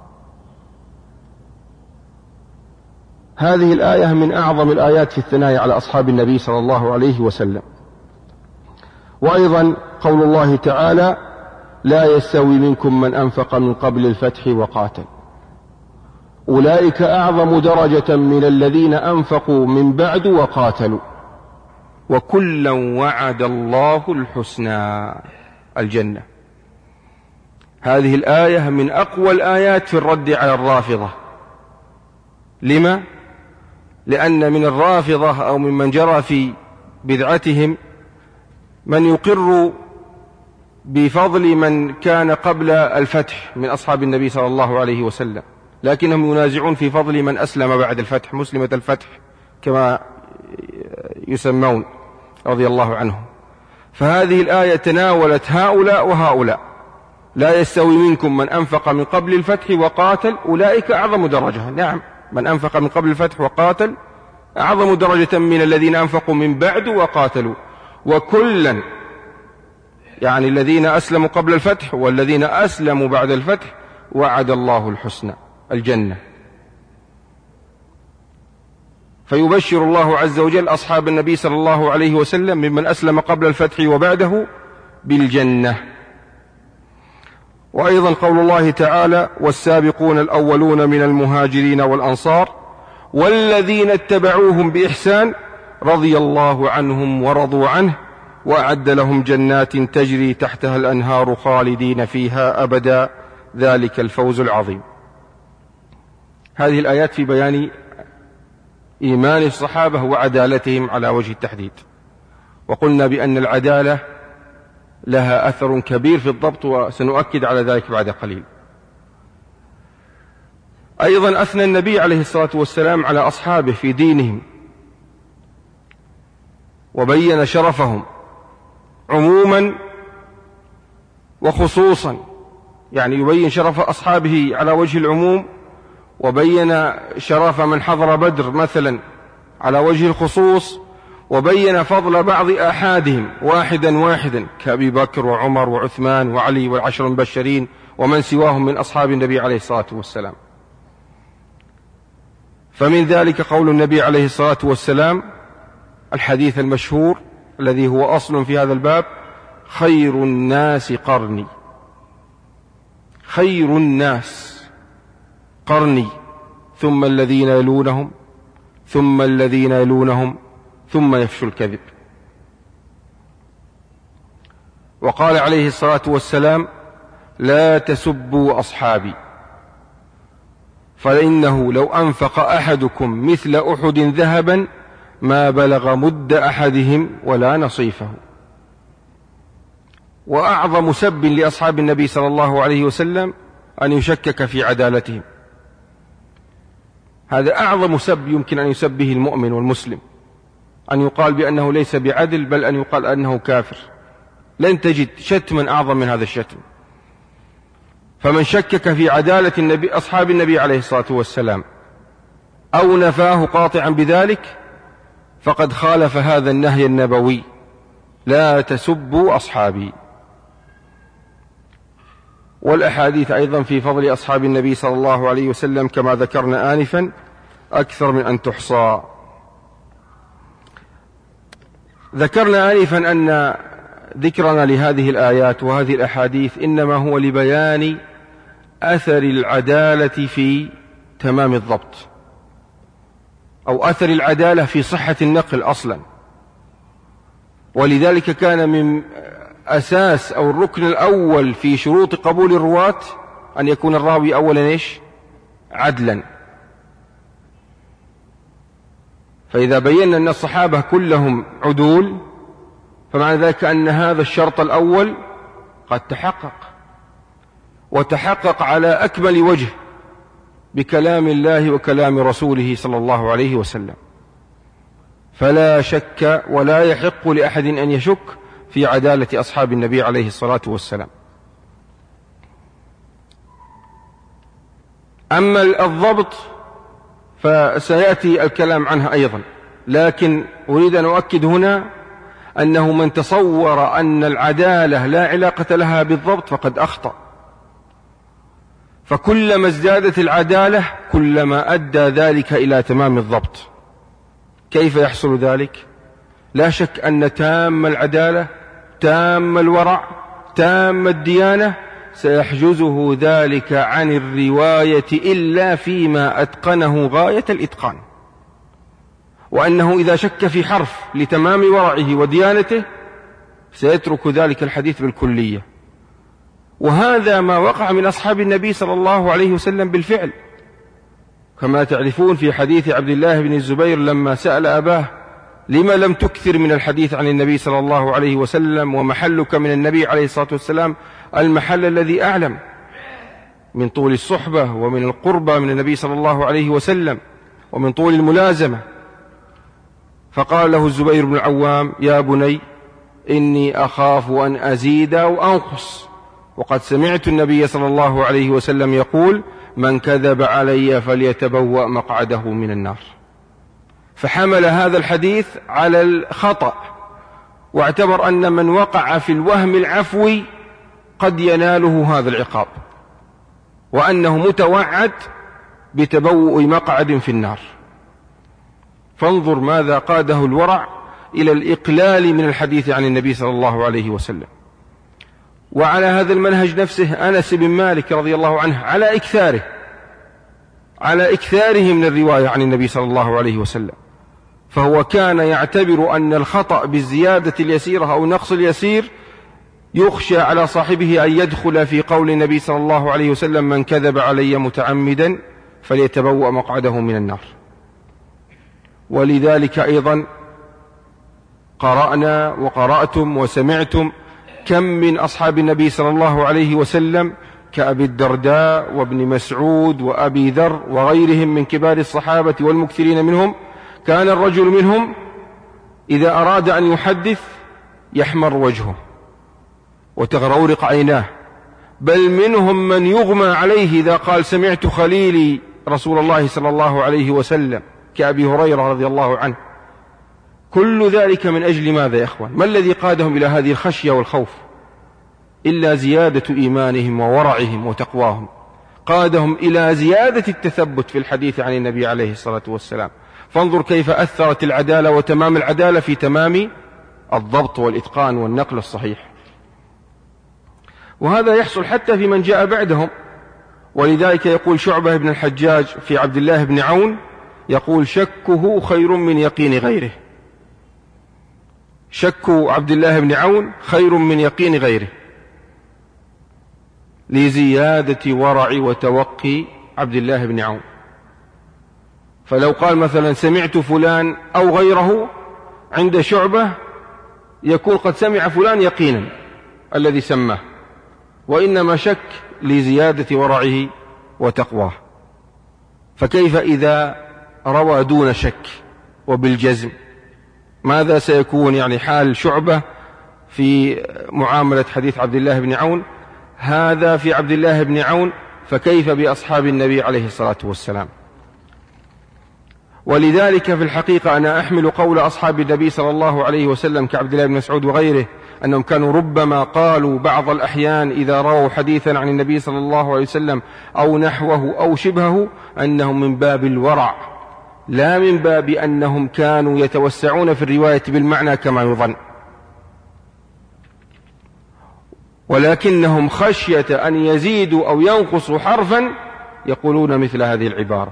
هذه الآية من أعظم الآيات في الثناء على أصحاب النبي صلى الله عليه وسلم. وأيضا قول الله تعالى: لا يستوي منكم من أنفق من قبل الفتح وقاتل، أولئك أعظم درجة من الذين أنفقوا من بعد وقاتلوا، وكلا وعد الله الحسنى الجنة. هذه الآية من أقوى الآيات في الرد على الرافضة. لما؟ لأن من الرافضة أو ممن جرى في بدعتهم من يقر بفضل من كان قبل الفتح من أصحاب النبي صلى الله عليه وسلم، لكنهم ينازعون في فضل من أسلم بعد الفتح، مسلمة الفتح كما يسمون رضي الله عنهم. فهذه الآية تناولت هؤلاء وهؤلاء. لا يستوي منكم من أنفق من قبل الفتح وقاتل، أولئك أعظم درجة. نعم، من أنفق من قبل الفتح وقاتل أعظم درجة من الذين أنفقوا من بعد وقاتلوا، وكلا يعني الذين أسلموا قبل الفتح والذين أسلموا بعد الفتح وعد الله الحسنى الجنة. فيبشر الله عز وجل أصحاب النبي صلى الله عليه وسلم ممن أسلم قبل الفتح وبعده بالجنة. وأيضا قول الله تعالى: والسابقون الأولون من المهاجرين والأنصار والذين اتبعوهم بإحسان رضي الله عنهم ورضوا عنه وأعد لهم جنات تجري تحتها الأنهار خالدين فيها أبدا ذلك الفوز العظيم. هذه الآيات في بيان إيمان الصحابة وعدالتهم على وجه التحديد، وقلنا بأن العدالة لها أثر كبير في الضبط، وسنؤكد على ذلك بعد قليل. أيضا أثنى النبي عليه الصلاة والسلام على أصحابه في دينهم، وبين شرفهم عموما وخصوصا، يعني يبين شرف أصحابه على وجه العموم، وبين شرف من حضر بدر مثلا على وجه الخصوص، وبين فضل بعض آحادهم واحدا واحدا كأبي بكر وعمر وعثمان وعلي والعشر المبشرين ومن سواهم من أصحاب النبي عليه الصلاة والسلام. فمن ذلك قول النبي عليه الصلاة والسلام الحديث المشهور الذي هو أصل في هذا الباب: خير الناس قرني، خير الناس قرني، ثم الذين يلونهم، ثم الذين يلونهم، ثم يفشو الكذب. وقال عليه الصلاة والسلام: لا تسبوا أصحابي، فإنه لو أنفق أحدكم مثل أحد ذهبا ما بلغ مد أحدهم ولا نصيفه. وأعظم سب لأصحاب النبي صلى الله عليه وسلم أن يشكك في عدالتهم. هذا أعظم سب يمكن أن يسب به المؤمن والمسلم، أن يقال بأنه ليس بعدل، بل أن يقال أنه كافر. لن تجد شتما أعظم من هذا الشتم. فمن شكك في عدالة النبي أصحاب النبي عليه الصلاة والسلام أو نفاه قاطعا بذلك فقد خالف هذا النهي النبوي: لا تسبوا أصحابي. والأحاديث أيضا في فضل أصحاب النبي صلى الله عليه وسلم كما ذكرنا آنفا أكثر من أن تحصى. ذكرنا آنفا أن ذكرنا لهذه الآيات وهذه الأحاديث إنما هو لبيان أثر العدالة في تمام الضبط، أو أثر العدالة في صحة النقل أصلا. ولذلك كان من أساس أو الركن الأول في شروط قبول الرواة أن يكون الراوي أولا إيش؟ عدلا. فإذا بينا أن الصحابة كلهم عدول فمعنى ذلك أن هذا الشرط الأول قد تحقق، وتحقق على أكمل وجه بكلام الله وكلام رسوله صلى الله عليه وسلم. فلا شك ولا يحق لأحد أن يشك في عدالة أصحاب النبي عليه الصلاة والسلام. أما الضبط فسيأتي الكلام عنها أيضا، لكن أريد أن أؤكد هنا أنه من تصور أن العدالة لا علاقة لها بالضبط فقد أخطأ. فكلما ازدادت العدالة كلما أدى ذلك إلى تمام الضبط. كيف يحصل ذلك؟ لا شك أن تام العدالة، تام الورع، تام الديانة سيحجزه ذلك عن الرواية إلا فيما أتقنه غاية الإتقان، وأنه إذا شك في حرف لتمام ورعه وديانته سيترك ذلك الحديث بالكلية. وهذا ما وقع من أصحاب النبي صلى الله عليه وسلم بالفعل، كما تعرفون في حديث عبد الله بن الزبير لما سأل أباه: لما لم تكثر من الحديث عن النبي صلى الله عليه وسلم ومحلك من النبي عليه الصلاة والسلام المحل الذي أعلم من طول الصحبة ومن القربة من النبي صلى الله عليه وسلم ومن طول الملازمة؟ فقال له الزبير بن العوام: يا بني إني أخاف أن أزيد أو أنقص، وقد سمعت النبي صلى الله عليه وسلم يقول: من كذب علي فليتبوأ مقعده من النار. فحمل هذا الحديث على الخطأ، واعتبر أن من وقع في الوهم العفوي قد يناله هذا العقاب، وأنه متوعد بتبوء مقعد في النار. فانظر ماذا قاده الورع إلى الإقلال من الحديث عن النبي صلى الله عليه وسلم. وعلى هذا المنهج نفسه أنس بن مالك رضي الله عنه على إكثاره على إكثاره من الرواية عن النبي صلى الله عليه وسلم، فهو كان يعتبر أن الخطأ بالزيادة اليسيرة أو النقص اليسير يخشى على صاحبه أن يدخل في قول النبي صلى الله عليه وسلم: من كذب علي متعمدا فليتبوأ مقعده من النار. ولذلك أيضا قرأنا وقرأتم وسمعتم كم من أصحاب النبي صلى الله عليه وسلم كأبي الدرداء وابن مسعود وأبي ذر وغيرهم من كبار الصحابة والمكثرين منهم، كان الرجل منهم إذا أراد أن يحدث يحمر وجهه وتغرورق عيناه، بل منهم من يغمى عليه إذا قال: سمعت خليلي رسول الله صلى الله عليه وسلم، كأبي هريرة رضي الله عنه. كل ذلك من أجل ماذا يا أخوان؟ ما الذي قادهم إلى هذه الخشية والخوف؟ إلا زيادة إيمانهم وورعهم وتقواهم، قادهم إلى زيادة التثبت في الحديث عن النبي عليه الصلاة والسلام. فانظر كيف أثرت العدالة وتمام العدالة في تمام الضبط والإتقان والنقل الصحيح. وهذا يحصل حتى في من جاء بعدهم. ولذلك يقول شعبة بن الحجاج في عبد الله بن عون، يقول: شكه خير من يقين غيره. شك عبد الله بن عون خير من يقين غيره، لزيادة ورع وتوقي عبد الله بن عون. فلو قال مثلا: سمعت فلان أو غيره، عند شعبة يكون قد سمع فلان يقينا الذي سماه، وإنما شك لزيادة ورعه وتقواه. فكيف إذا روى دون شك وبالجزم؟ ماذا سيكون يعني حال شعبة في معاملة حديث عبد الله بن عون؟ هذا في عبد الله بن عون، فكيف بأصحاب النبي عليه الصلاة والسلام؟ ولذلك في الحقيقة أنا أحمل قول أصحاب النبي صلى الله عليه وسلم كعبد الله بن مسعود وغيره أنهم كانوا ربما قالوا بعض الأحيان إذا رأوا حديثا عن النبي صلى الله عليه وسلم أو نحوه أو شبهه أنهم من باب الورع، لا من باب أنهم كانوا يتوسعون في الرواية بالمعنى كما يظن، ولكنهم خشية أن يزيدوا أو ينقصوا حرفا يقولون مثل هذه العبارة.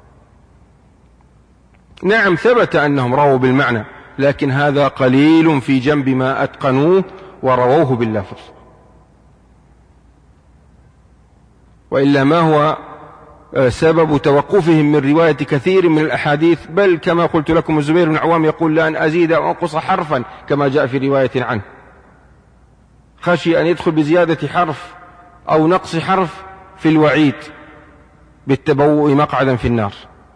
نعم ثبت أنهم رووا بالمعنى، لكن هذا قليل في جنب ما أتقنوه ورووه باللفظ، وإلا ما هو سبب توقفهم من رواية كثير من الأحاديث؟ بل كما قلت لكم الزبير بن عوام يقول لأن أزيد أو أنقص حرفا كما جاء في رواية عنه، خشي أن يدخل بزيادة حرف أو نقص حرف في الوعيد بالتبوء مقعدا في النار.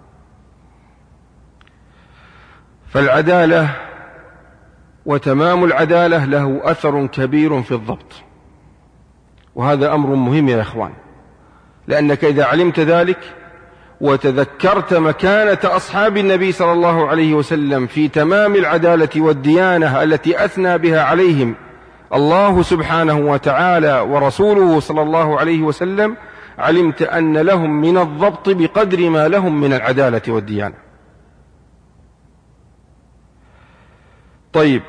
فالعدالة وتمام العدالة له أثر كبير في الضبط، وهذا أمر مهم يا إخوان، لأنك إذا علمت ذلك وتذكرت مكانة أصحاب النبي صلى الله عليه وسلم في تمام العدالة والديانة التي أثنى بها عليهم الله سبحانه وتعالى ورسوله صلى الله عليه وسلم، علمت أن لهم من الضبط بقدر ما لهم من العدالة والديانة. طيب،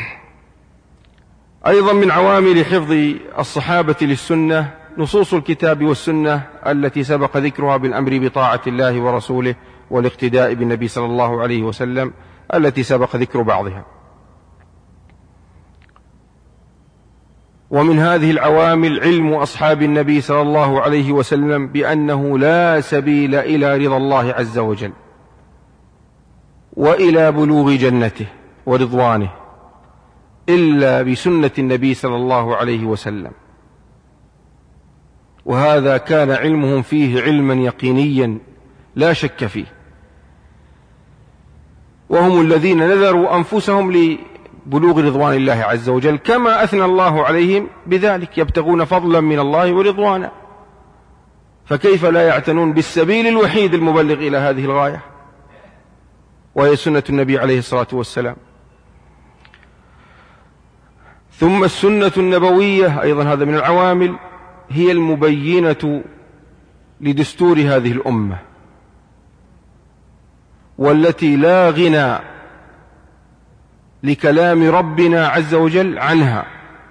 أيضا من عوامل حفظ الصحابة للسنة نصوص الكتاب والسنة التي سبق ذكرها بالأمر بطاعة الله ورسوله والاقتداء بالنبي صلى الله عليه وسلم، التي سبق ذكر بعضها. ومن هذه العوامل علم أصحاب النبي صلى الله عليه وسلم بأنه لا سبيل إلى رضا الله عز وجل وإلى بلوغ جنته ورضوانه إلا بسنة النبي صلى الله عليه وسلم، وهذا كان علمهم فيه علما يقينيا لا شك فيه، وهم الذين نذروا أنفسهم لبلوغ رضوان الله عز وجل كما أثنى الله عليهم بذلك، يبتغون فضلا من الله ورضوانا، فكيف لا يعتنون بالسبيل الوحيد المبلغ إلى هذه الغاية وهي سنة النبي عليه الصلاة والسلام. ثم السنة النبوية أيضا هذا من العوامل، هي المبينة لدستور هذه الأمة، والتي لا غنى لكلام ربنا عز وجل عنها،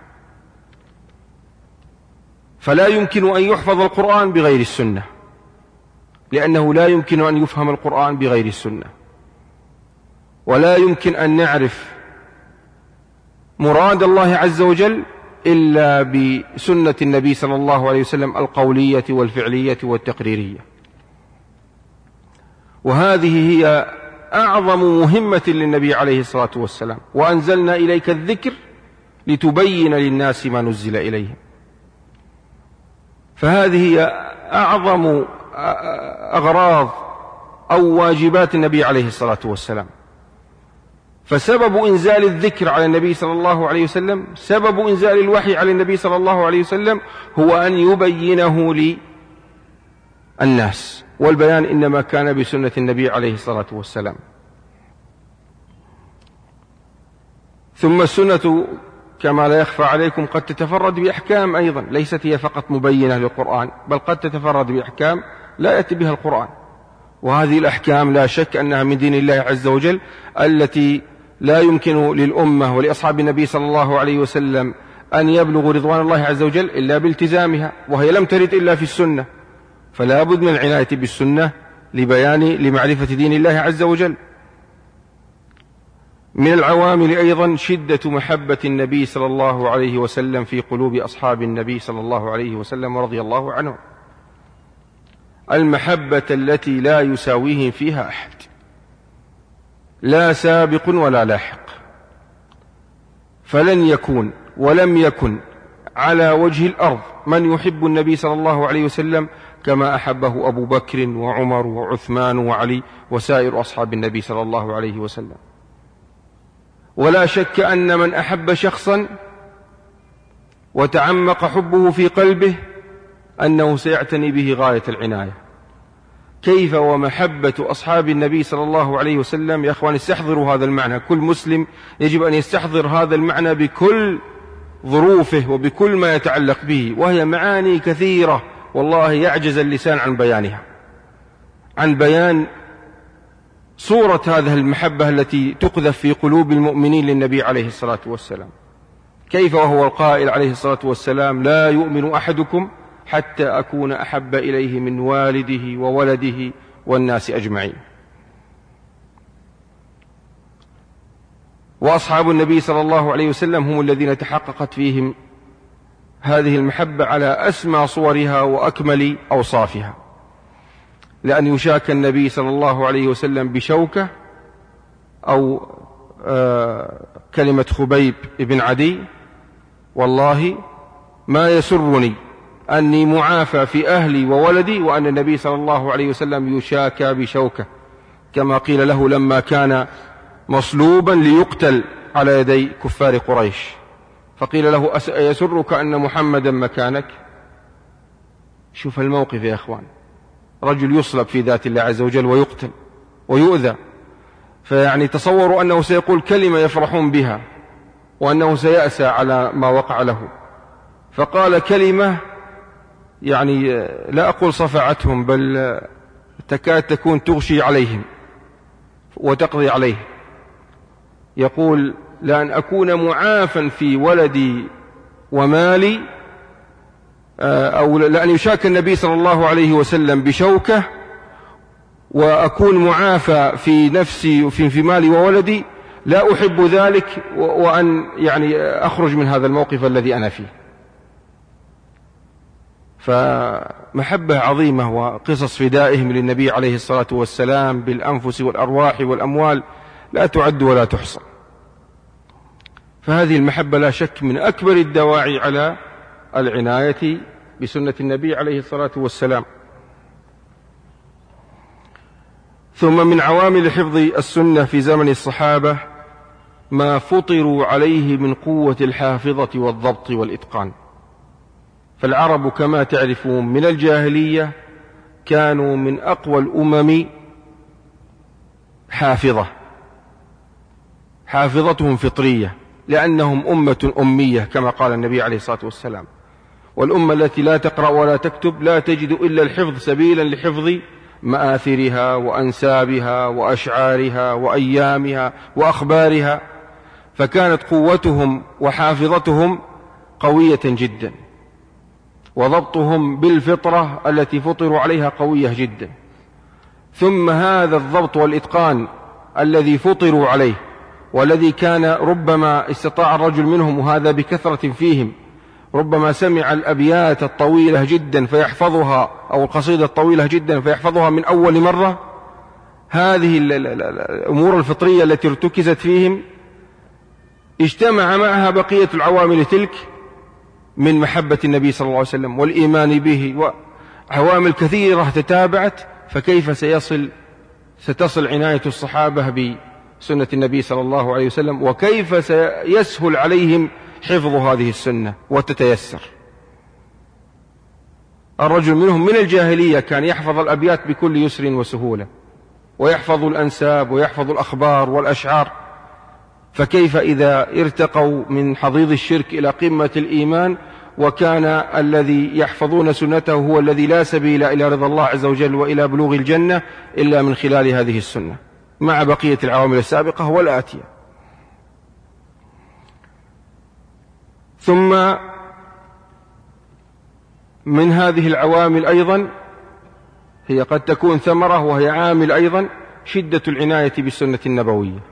فلا يمكن أن يحفظ القرآن بغير السنة، لأنه لا يمكن أن يفهم القرآن بغير السنة، ولا يمكن أن نعرف مراد الله عز وجل إلا بسنة النبي صلى الله عليه وسلم القولية والفعلية والتقريرية. وهذه هي أعظم مهمة للنبي عليه الصلاة والسلام، وأنزلنا إليك الذكر لتبين للناس ما نزل إليهم، فهذه هي أعظم أغراض أو واجبات النبي عليه الصلاة والسلام. فسبب إنزال الذكر على النبي صلى الله عليه وسلم، سبب إنزال الوحي على النبي صلى الله عليه وسلم هو أن يبينه للناس، والبيان إنما كان بسنة النبي عليه الصلاة والسلام. ثم السنة كما لا يخفى عليكم قد تتفرد بأحكام أيضا، ليست هي فقط مبينة للقرآن، بل قد تتفرد بأحكام لا يأتي بها القرآن، وهذه الأحكام لا شك أنها من دين الله عز وجل، التي لا يمكن للأمة ولأصحاب النبي صلى الله عليه وسلم أن يبلغوا رضوان الله عز وجل إلا بالتزامها، وهي لم ترد إلا في السنة، فلا بد من العناية بالسنة لبيان لمعرفة دين الله عز وجل. من العوامل أيضا شدة محبة النبي صلى الله عليه وسلم في قلوب أصحاب النبي صلى الله عليه وسلم ورضي الله عنهم، المحبة التي لا يساويهم فيها أحد، لا سابق ولا لاحق، فلن يكون ولم يكن على وجه الأرض من يحب النبي صلى الله عليه وسلم كما أحبه أبو بكر وعمر وعثمان وعلي وسائر أصحاب النبي صلى الله عليه وسلم. ولا شك أن من أحب شخصا وتعمق حبه في قلبه أنه سيعتني به غاية العناية. كيف ومحبة أصحاب النبي صلى الله عليه وسلم؟ يا أخوان استحضروا هذا المعنى، كل مسلم يجب أن يستحضر هذا المعنى بكل ظروفه وبكل ما يتعلق به، وهي معاني كثيرة والله يعجز اللسان عن بيانها، عن بيان صورة هذه المحبة التي تقذف في قلوب المؤمنين للنبي عليه الصلاة والسلام. كيف وهو القائل عليه الصلاة والسلام: لا يؤمن أحدكم حتى أكون أحب إليه من والده وولده والناس أجمعين. وأصحاب النبي صلى الله عليه وسلم هم الذين تحققت فيهم هذه المحبة على أسمى صورها وأكمل أوصافها، لأن يشاك النبي صلى الله عليه وسلم بشوكة أو آه كلمة خبيب بن عدي: والله ما يسرني أني معافى في أهلي وولدي وأن النبي صلى الله عليه وسلم يشاكى بشوكة، كما قيل له لما كان مصلوبا ليقتل على يدي كفار قريش، فقيل له: يسرك أن محمدا مكانك؟ شوف الموقف يا أخوان، رجل يصلب في ذات الله عز وجل ويقتل ويؤذى، فيعني تصوروا أنه سيقول كلمة يفرحون بها وأنه سيأسى على ما وقع له، فقال كلمة يعني لا أقول صفعتهم بل تكاد تكون تغشي عليهم وتقضي عليه. يقول: لأن أكون معافا في ولدي ومالي، أو لأن يشاك النبي صلى الله عليه وسلم بشوكة وأكون معافى في نفسي وفي في مالي وولدي، لا أحب ذلك وأن يعني أخرج من هذا الموقف الذي أنا فيه. فمحبة عظيمة وقصص فدائهم للنبي عليه الصلاة والسلام بالأنفس والأرواح والأموال لا تعد ولا تحصى. فهذه المحبة لا شك من أكبر الدواعي على العناية بسنة النبي عليه الصلاة والسلام. ثم من عوامل حفظ السنة في زمن الصحابة ما فطروا عليه من قوة الحافظة والضبط والإتقان. فالعرب كما تعرفون من الجاهلية كانوا من أقوى الأمم حافظة، حافظتهم فطرية، لأنهم أمة أمية كما قال النبي عليه الصلاة والسلام. والأمة التي لا تقرأ ولا تكتب لا تجد إلا الحفظ سبيلا لحفظ مآثرها وأنسابها وأشعارها وأيامها وأخبارها، فكانت قوتهم وحافظتهم قوية جدا، وضبطهم بالفطرة التي فطروا عليها قوية جدا. ثم هذا الضبط والإتقان الذي فطروا عليه والذي كان ربما استطاع الرجل منهم، وهذا بكثرة فيهم، ربما سمع الأبيات الطويلة جدا فيحفظها، أو القصيدة الطويلة جدا فيحفظها من أول مرة. هذه الأمور الفطرية التي ارتكزت فيهم اجتمع معها بقية العوامل تلك من محبة النبي صلى الله عليه وسلم والإيمان به، وعوامل كثيرة تتابعت. فكيف سيصل ستصل عناية الصحابة بسنة النبي صلى الله عليه وسلم، وكيف سيسهل عليهم حفظ هذه السنة وتتيسر. الرجل منهم من الجاهلية كان يحفظ الأبيات بكل يسر وسهولة، ويحفظ الأنساب ويحفظ الأخبار والأشعار، فكيف إذا ارتقوا من حضيض الشرك إلى قمة الإيمان، وكان الذي يحفظون سنته هو الذي لا سبيل إلى رضا الله عز وجل وإلى بلوغ الجنة إلا من خلال هذه السنة مع بقية العوامل السابقة والآتية. ثم من هذه العوامل أيضا هي قد تكون ثمرة وهي عامل أيضا شدة العناية بالسنة النبوية.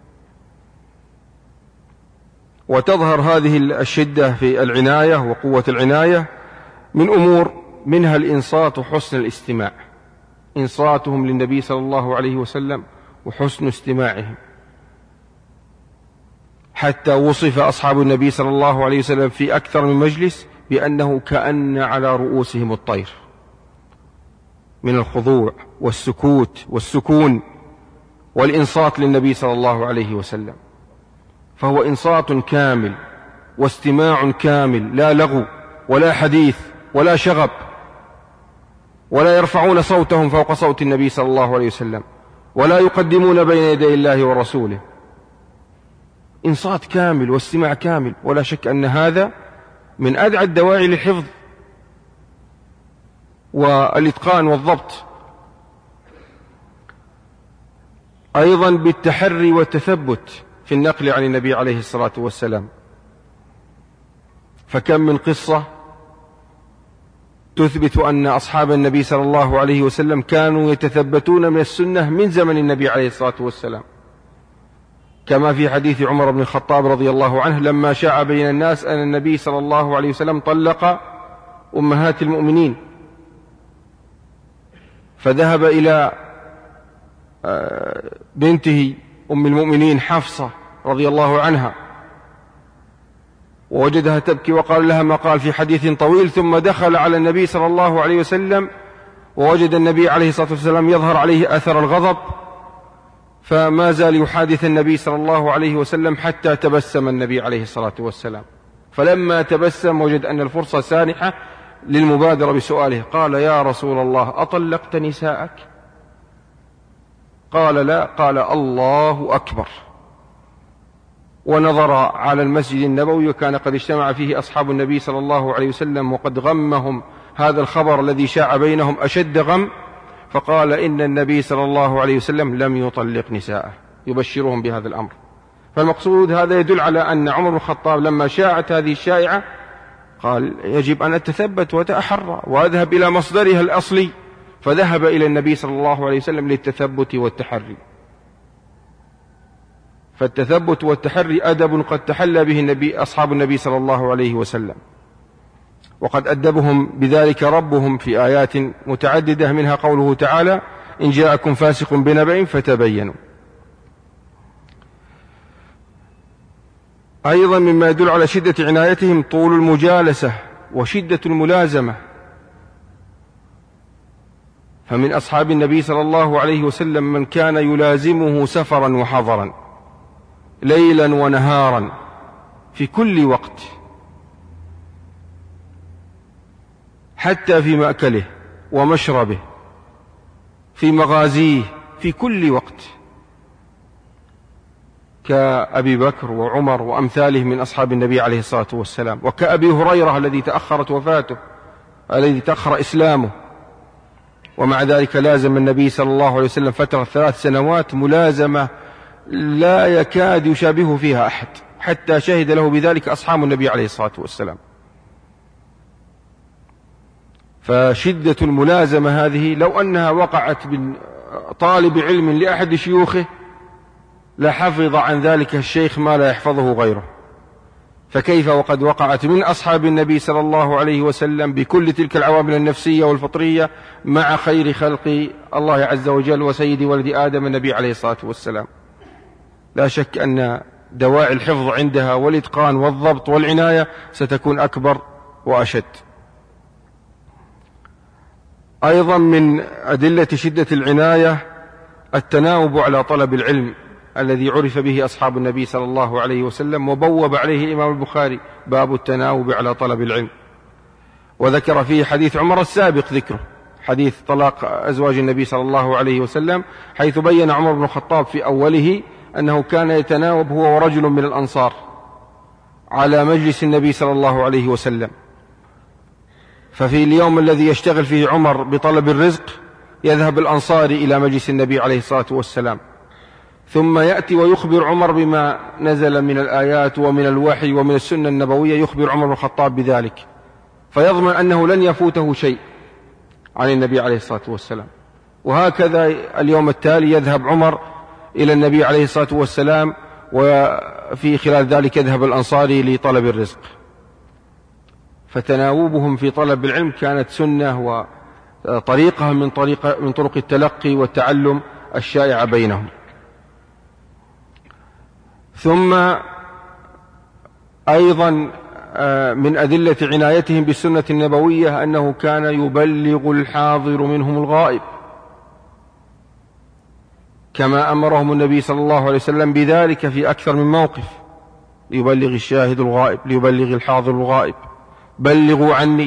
وتظهر هذه الشدة في العناية وقوة العناية من أمور، منها الإنصات وحسن الاستماع، إنصاتهم للنبي صلى الله عليه وسلم وحسن استماعهم، حتى وصف أصحاب النبي صلى الله عليه وسلم في أكثر من مجلس بأنه كأن على رؤوسهم الطير، من الخضوع والسكوت والسكون والإنصات للنبي صلى الله عليه وسلم. فهو إنصات كامل واستماع كامل، لا لغو ولا حديث ولا شغب، ولا يرفعون صوتهم فوق صوت النبي صلى الله عليه وسلم، ولا يقدمون بين يدي الله ورسوله. إنصات كامل واستماع كامل، ولا شك أن هذا من أدعى الدواعي للحفظ والإتقان والضبط. أيضا بالتحري والتثبت في النقل عن النبي عليه الصلاة والسلام، فكم من قصة تثبت أن أصحاب النبي صلى الله عليه وسلم كانوا يتثبتون من السنة من زمن النبي عليه الصلاة والسلام، كما في حديث عمر بن الخطاب رضي الله عنه لما شاع بين الناس أن النبي صلى الله عليه وسلم طلق أمهات المؤمنين، فذهب إلى بنته أم المؤمنين حفصة رضي الله عنها ووجدها تبكي، وقال لها ما قال في حديث طويل، ثم دخل على النبي صلى الله عليه وسلم ووجد النبي عليه الصلاة والسلام يظهر عليه أثر الغضب، فما زال يحادث النبي صلى الله عليه وسلم حتى تبسم النبي عليه الصلاة والسلام. فلما تبسم وجد أن الفرصة سانحة للمبادرة بسؤاله، قال يا رسول الله أطلقت نساءك؟ قال لا. قال الله أكبر. ونظر على المسجد النبوي، وكان قد اجتمع فيه أصحاب النبي صلى الله عليه وسلم وقد غمهم هذا الخبر الذي شاع بينهم أشد غم، فقال إن النبي صلى الله عليه وسلم لم يطلق نساءه، يبشرهم بهذا الأمر. فالمقصود هذا يدل على أن عمر بن الخطاب لما شاعت هذه الشائعة قال يجب أن أتثبت وأتأحرى وأذهب إلى مصدرها الأصلي، فذهب إلى النبي صلى الله عليه وسلم للتثبت والتحري. فالتثبت والتحري أدب قد تحلى به النبي أصحاب النبي صلى الله عليه وسلم، وقد أدبهم بذلك ربهم في آيات متعددة، منها قوله تعالى إن جاءكم فاسق بنبأ فتبينوا. أيضا مما يدل على شدة عنايتهم طول المجالسة وشدة الملازمة، فمن أصحاب النبي صلى الله عليه وسلم من كان يلازمه سفرا وحضرا، ليلا ونهارا، في كل وقت، حتى في مأكله ومشربه، في مغازيه، في كل وقت، كأبي بكر وعمر وأمثاله من أصحاب النبي عليه الصلاة والسلام، وكأبي هريرة الذي تأخرت وفاته، الذي تأخر إسلامه، ومع ذلك لازم النبي صلى الله عليه وسلم فترة ثلاث سنوات ملازمة لا يكاد يشابه فيها أحد، حتى شهد له بذلك أصحاب النبي عليه الصلاة والسلام. فشدة الملازمة هذه لو أنها وقعت من طالب علم لأحد شيوخه لحفظ عن ذلك الشيخ ما لا يحفظه غيره، فكيف وقد وقعت من أصحاب النبي صلى الله عليه وسلم بكل تلك العوامل النفسية والفطرية مع خير خلق الله عز وجل وسيد ولد آدم النبي عليه الصلاة والسلام. لا شك أن دواعي الحفظ عندها والإتقان والضبط والعناية ستكون أكبر وأشد. أيضا من أدلة شدة العناية التناوب على طلب العلم الذي عرف به أصحاب النبي صلى الله عليه وسلم، وبوب عليه الإمام البخاري باب التناوب على طلب العلم، وذكر فيه حديث عمر السابق ذكره، حديث طلاق أزواج النبي صلى الله عليه وسلم، حيث بين عمر بن الخطاب في أوله أنه كان يتناوب هو ورجل من الأنصار على مجلس النبي صلى الله عليه وسلم. ففي اليوم الذي يشتغل فيه عمر بطلب الرزق يذهب الأنصاري إلى مجلس النبي عليه الصلاة والسلام، ثم يأتي ويخبر عمر بما نزل من الآيات ومن الوحي ومن السنة النبوية، يخبر عمر بن الخطاب بذلك، فيضمن أنه لن يفوته شيء عن النبي عليه الصلاة والسلام. وهكذا اليوم التالي يذهب عمر إلى النبي عليه الصلاة والسلام، وفي خلال ذلك يذهب الأنصاري لطلب الرزق. فتناوبهم في طلب العلم كانت سنة وطريقة من, طريقة من طرق التلقي والتعلم الشائعة بينهم. ثم أيضا من أدلة عنايتهم بالسنة النبوية أنه كان يبلغ الحاضر منهم الغائب، كما أمرهم النبي صلى الله عليه وسلم بذلك في أكثر من موقف، ليبلغ الشاهد الغائب، ليبلغ الحاضر الغائب، بلغوا عني.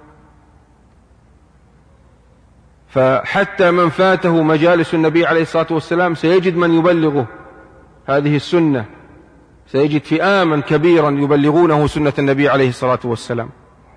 فحتى من فاته مجالس النبي عليه الصلاة والسلام سيجد من يبلغه هذه السنة، سيجد فئاما كبيرا يبلغونه سنة النبي عليه الصلاة والسلام.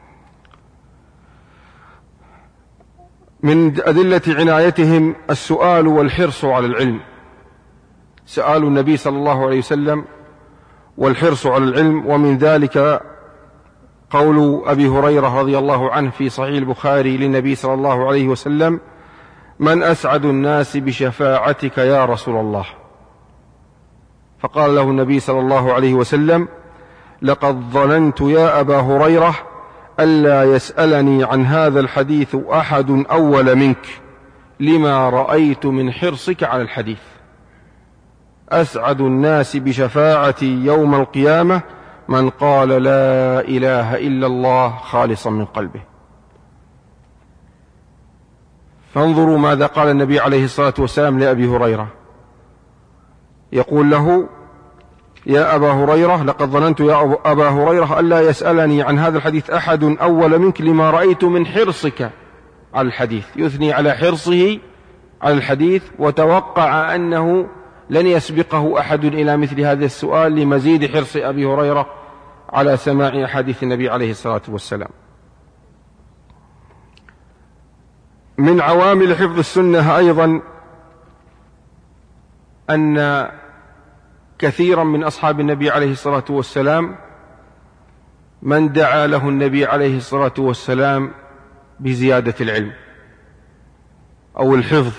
من أدلة عنايتهم السؤال والحرص على العلم، سؤال النبي صلى الله عليه وسلم والحرص على العلم. ومن ذلك قول أبي هريرة رضي الله عنه في صحيح البخاري للنبي صلى الله عليه وسلم: من أسعد الناس بشفاعتك يا رسول الله؟ فقال له النبي صلى الله عليه وسلم: لقد ظننت يا أبا هريرة ألا يسألني عن هذا الحديث أحد أول منك، لما رأيت من حرصك على الحديث. أسعد الناس بشفاعتي يوم القيامة من قال لا إله إلا الله خالصا من قلبه. فانظروا ماذا قال النبي عليه الصلاة والسلام لأبي هريرة، يقول له: يا أبا هريرة، لقد ظننت يا أبا هريرة ألا يسألني عن هذا الحديث أحد أول منك لما رأيت من حرصك على الحديث. يثني على حرصه على الحديث، وتوقع أنه لن يسبقه أحد إلى مثل هذا السؤال لمزيد حرص أبي هريرة على سماع حديث النبي عليه الصلاة والسلام. من عوامل حفظ السنة أيضا أن كثيرا من أصحاب النبي عليه الصلاة والسلام من دعا له النبي عليه الصلاة والسلام بزيادة العلم أو الحفظ،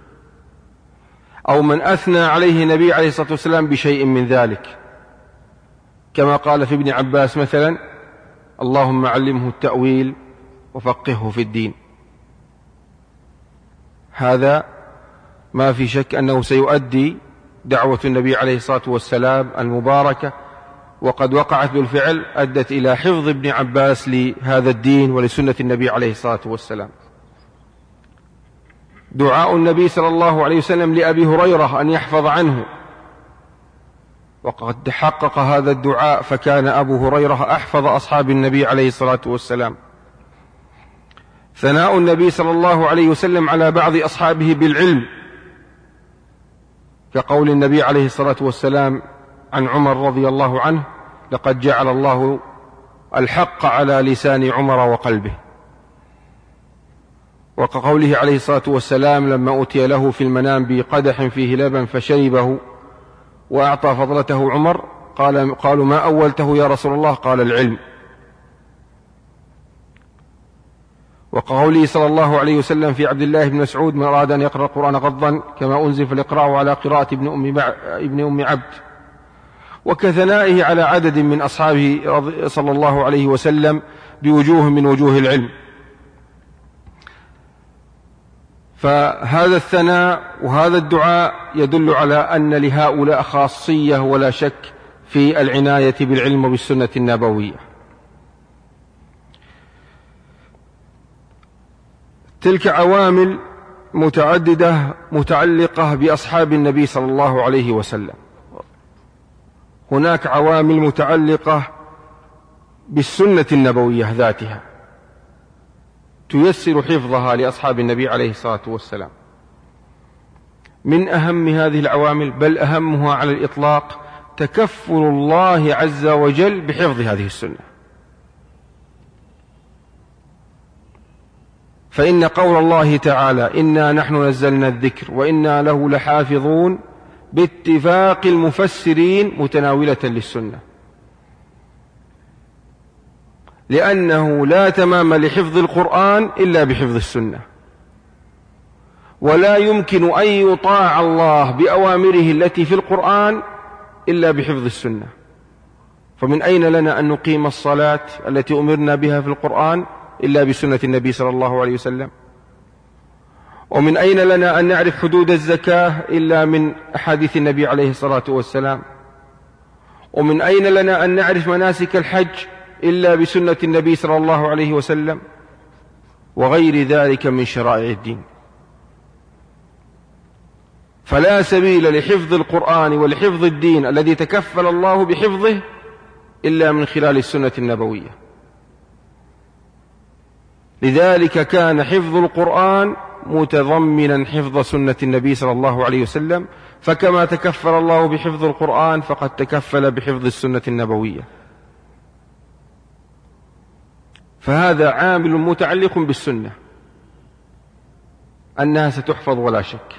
أو من أثنى عليه النبي عليه الصلاة والسلام بشيء من ذلك، كما قال في ابن عباس مثلا: اللهم علمه التأويل وفقهه في الدين. هذا ما في شك أنه سيؤدي دعوة النبي عليه الصلاة والسلام المباركة، وقد وقعت بالفعل، أدت إلى حفظ ابن عباس لهذا الدين ولسنة النبي عليه الصلاة والسلام. دعاء النبي صلى الله عليه وسلم لأبي هريرة أن يحفظ عنه، وقد حقق هذا الدعاء، فكان أبو هريرة أحفظ أصحاب النبي عليه الصلاة والسلام. ثناء النبي صلى الله عليه وسلم على بعض أصحابه بالعلم، كقول النبي عليه الصلاة والسلام عن عمر رضي الله عنه: لقد جعل الله الحق على لسان عمر وقلبه. وكقوله عليه الصلاة والسلام لما أتي له في المنام بقدح فيه لبن فشربه وأعطى فضلته عمر، قال قالوا: ما أولته يا رسول الله؟ قال: العلم. وقوله صلى الله عليه وسلم في عبد الله بن مسعود: من أراد أن يقرأ القرآن غضا كما أنزل فليقرأه على قراءة ابن أم ابن أم عبد. وكثنائه على عدد من أصحابه صلى الله عليه وسلم بوجوه من وجوه العلم. فهذا الثناء وهذا الدعاء يدل على أن لهؤلاء خاصية ولا شك في العناية بالعلم وبالسنة النبوية. تلك عوامل متعددة متعلقة بأصحاب النبي صلى الله عليه وسلم. هناك عوامل متعلقة بالسنة النبوية ذاتها تيسر حفظها لأصحاب النبي عليه الصلاة والسلام. من أهم هذه العوامل، بل أهمها على الإطلاق، تكفل الله عز وجل بحفظ هذه السنة. فإن قول الله تعالى: إنا نحن نزلنا الذكر وإنا له لحافظون، باتفاق المفسرين متناولة للسنة، لأنه لا تمام لحفظ القرآن إلا بحفظ السنة، ولا يمكن أن يطاع الله بأوامره التي في القرآن إلا بحفظ السنة. فمن أين لنا أن نقيم الصلاة التي أمرنا بها في القرآن إلا بسنة النبي صلى الله عليه وسلم؟ ومن أين لنا أن نعرف حدود الزكاة إلا من أحاديث النبي عليه الصلاة والسلام؟ ومن أين لنا أن نعرف مناسك الحج إلا بسنة النبي صلى الله عليه وسلم؟ وغير ذلك من شرائع الدين. فلا سبيل لحفظ القرآن ولحفظ الدين الذي تكفل الله بحفظه إلا من خلال السنة النبوية. لذلك كان حفظ القرآن متضمنا حفظ سنة النبي صلى الله عليه وسلم، فكما تكفل الله بحفظ القرآن فقد تكفل بحفظ السنة النبوية. فهذا عامل متعلق بالسنة أنها ستحفظ ولا شك.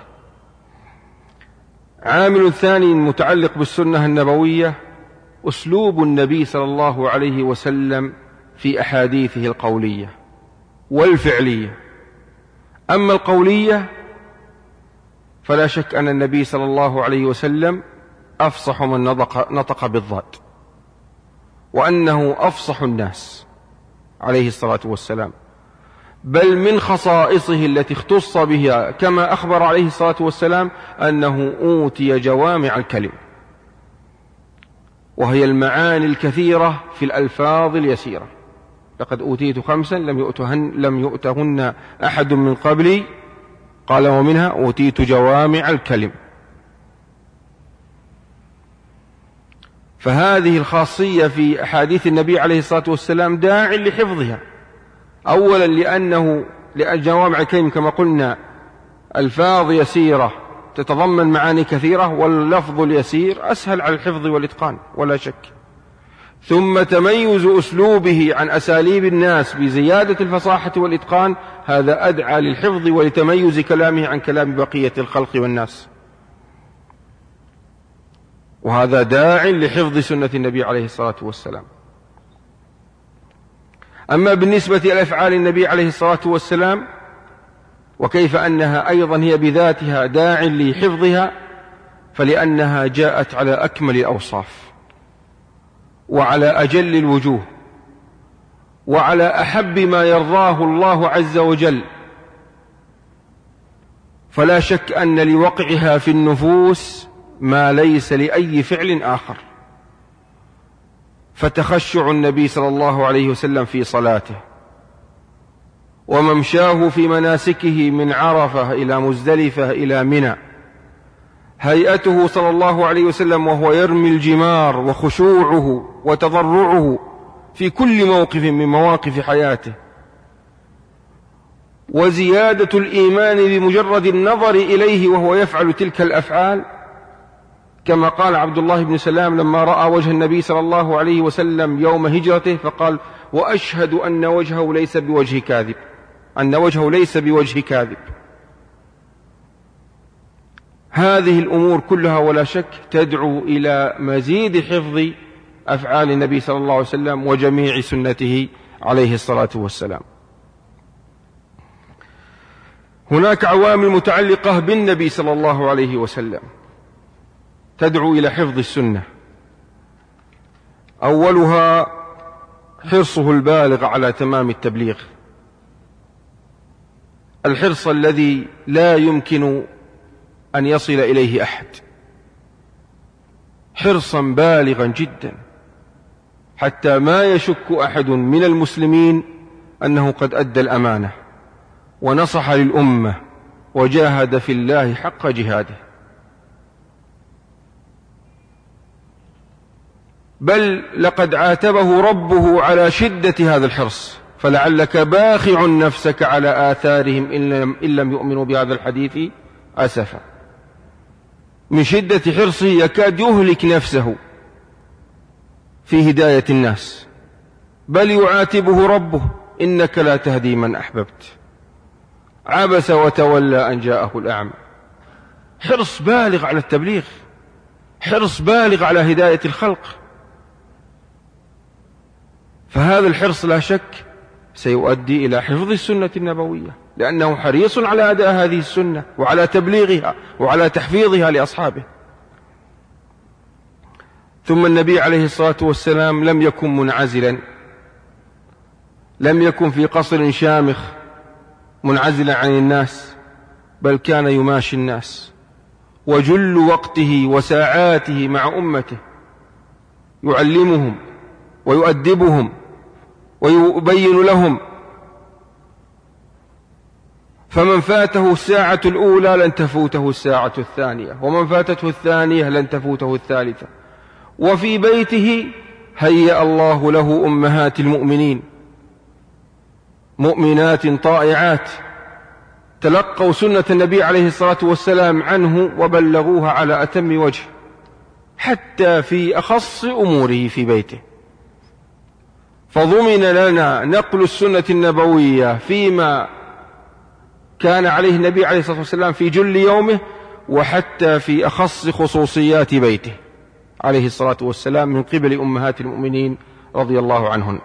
عامل ثاني متعلق بالسنة النبوية أسلوب النبي صلى الله عليه وسلم في أحاديثه القولية والفعلية. أما القولية فلا شك أن النبي صلى الله عليه وسلم أفصح من نطق, نطق بالضاد، وأنه أفصح الناس عليه الصلاة والسلام، بل من خصائصه التي اختص بها كما أخبر عليه الصلاة والسلام أنه أوتي جوامع الكلم، وهي المعاني الكثيرة في الألفاظ اليسيرة. لقد أوتيت خمسا لم يؤتهن, لم يؤتهن أحد من قبلي، قال ومنها أوتيت جوامع الكلم. فهذه الخاصية في أحاديث النبي عليه الصلاة والسلام داع لحفظها. أولا لأنه لأن جوامع الكلم كما قلنا ألفاظ يسيرة تتضمن معاني كثيرة، واللفظ اليسير أسهل على الحفظ والإتقان ولا شك. ثم تميز أسلوبه عن أساليب الناس بزيادة الفصاحة والإتقان، هذا أدعى للحفظ ولتميز كلامه عن كلام بقية الخلق والناس، وهذا داع لحفظ سنة النبي عليه الصلاة والسلام. أما بالنسبة إلى أفعال النبي عليه الصلاة والسلام وكيف أنها أيضا هي بذاتها داع لحفظها، فلأنها جاءت على أكمل الأوصاف وعلى أجل الوجوه وعلى أحب ما يرضاه الله عز وجل، فلا شك أن لوقعها في النفوس ما ليس لأي فعل آخر. فتخشع النبي صلى الله عليه وسلم في صلاته، وممشاه في مناسكه من عرفة إلى مزدلفة إلى منى، هيئته صلى الله عليه وسلم وهو يرمي الجمار، وخشوعه وتضرعه في كل موقف من مواقف حياته، وزيادة الإيمان بمجرد النظر إليه وهو يفعل تلك الأفعال، كما قال عبد الله بن سلام لما رأى وجه النبي صلى الله عليه وسلم يوم هجرته فقال: وأشهد أن وجهه ليس بوجه كاذب، أن وجهه ليس بوجه كاذب. هذه الأمور كلها ولا شك تدعو إلى مزيد حفظ أفعال النبي صلى الله عليه وسلم وجميع سنته عليه الصلاة والسلام. هناك عوامل متعلقة بالنبي صلى الله عليه وسلم تدعو إلى حفظ السنة. أولها حرصه البالغ على تمام التبليغ، الحرص الذي لا يمكن أن يصل إليه أحد، حرصا بالغا جدا حتى ما يشك أحد من المسلمين أنه قد أدى الأمانة ونصح للأمة وجاهد في الله حق جهاده. بل لقد عاتبه ربه على شدة هذا الحرص، فلعلك باخع نفسك على آثارهم إن لم يؤمنوا بهذا الحديث أسفا. من شدة حرصه يكاد يهلك نفسه في هداية الناس، بل يعاتبه ربه: إنك لا تهدي من أحببت، عبس وتولى أن جاءه الأعمى. حرص بالغ على التبليغ، حرص بالغ على هداية الخلق. فهذا الحرص لا شك سيؤدي إلى حفظ السنة النبوية، لأنه حريص على أداء هذه السنة وعلى تبليغها وعلى تحفيظها لأصحابه. ثم النبي عليه الصلاة والسلام لم يكن منعزلا، لم يكن في قصر شامخ منعزلا عن الناس، بل كان يماشي الناس، وجل وقته وساعاته مع أمته يعلمهم ويؤدبهم ويبين لهم. فمن فاته الساعة الأولى لن تفوته الساعة الثانية، ومن فاتته الثانية لن تفوته الثالثة. وفي بيته هيأ الله له أمهات المؤمنين مؤمنات طائعات تلقوا سنة النبي عليه الصلاة والسلام عنه وبلغوها على أتم وجه، حتى في أخص أموره في بيته. فضمن لنا نقل السنة النبوية فيما كان عليه النبي عليه الصلاة والسلام في جل يومه، وحتى في أخص خصوصيات بيته عليه الصلاة والسلام من قبل أمهات المؤمنين رضي الله عنهن.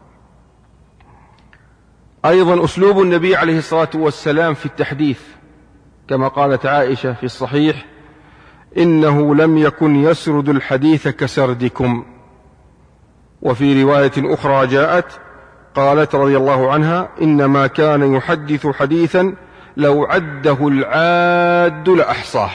أيضا أسلوب النبي عليه الصلاة والسلام في التحديث، كما قالت عائشة في الصحيح: إنه لم يكن يسرد الحديث كسردكم. وفي رواية أخرى جاءت قالت رضي الله عنها: إنما كان يحدث حديثا لو عده العاد لأحصاه.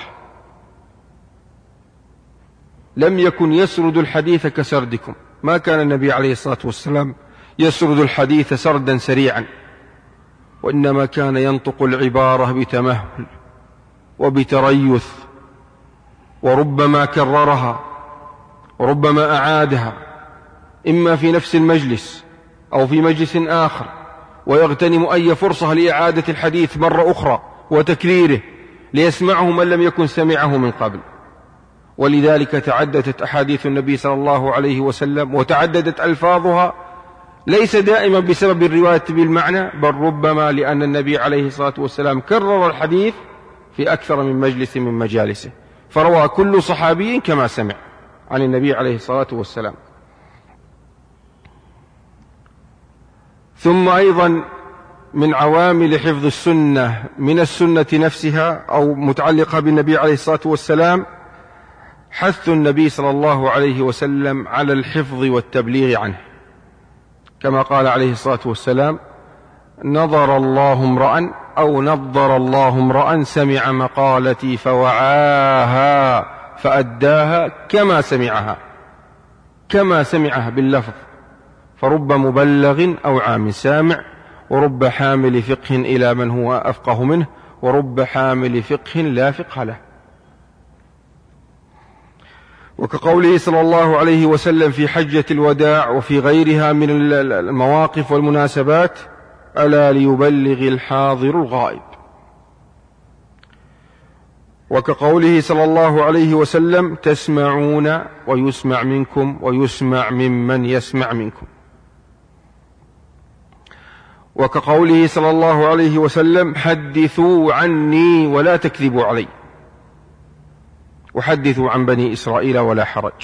لم يكن يسرد الحديث كسردكم، ما كان النبي عليه الصلاة والسلام يسرد الحديث سردا سريعا، وإنما كان ينطق العبارة بتمهل وبتريث، وربما كررها وربما أعادها، إما في نفس المجلس أو في مجلس آخر، ويغتنم أي فرصة لإعادة الحديث مرة أخرى وتكريره ليسمعه من لم يكن سمعه من قبل. ولذلك تعددت أحاديث النبي صلى الله عليه وسلم وتعددت ألفاظها، ليس دائما بسبب الرواية بالمعنى، بل ربما لأن النبي عليه الصلاة والسلام كرر الحديث في أكثر من مجلس من مجالسه، فروى كل صحابي كما سمع عن النبي عليه الصلاة والسلام. ثم أيضا من عوامل حفظ السنة من السنة نفسها أو متعلقة بالنبي عليه الصلاة والسلام حث النبي صلى الله عليه وسلم على الحفظ والتبليغ عنه، كما قال عليه الصلاة والسلام: نظر الله امرأ أو نظر الله امرأ سمع مقالتي فوعاها فأداها كما سمعها كما سمعها باللفظ، فرب مبلغ أو عام سامع، ورب حامل فقه إلى من هو أفقه منه، ورب حامل فقه لا فقه له. وكقوله صلى الله عليه وسلم في حجة الوداع وفي غيرها من المواقف والمناسبات: ألا ليبلغ الحاضر الغائب. وكقوله صلى الله عليه وسلم: تسمعون ويسمع منكم ويسمع ممن يسمع منكم. وكقوله صلى الله عليه وسلم: حدثوا عني ولا تكذبوا علي، وحدثوا عن بني إسرائيل ولا حرج.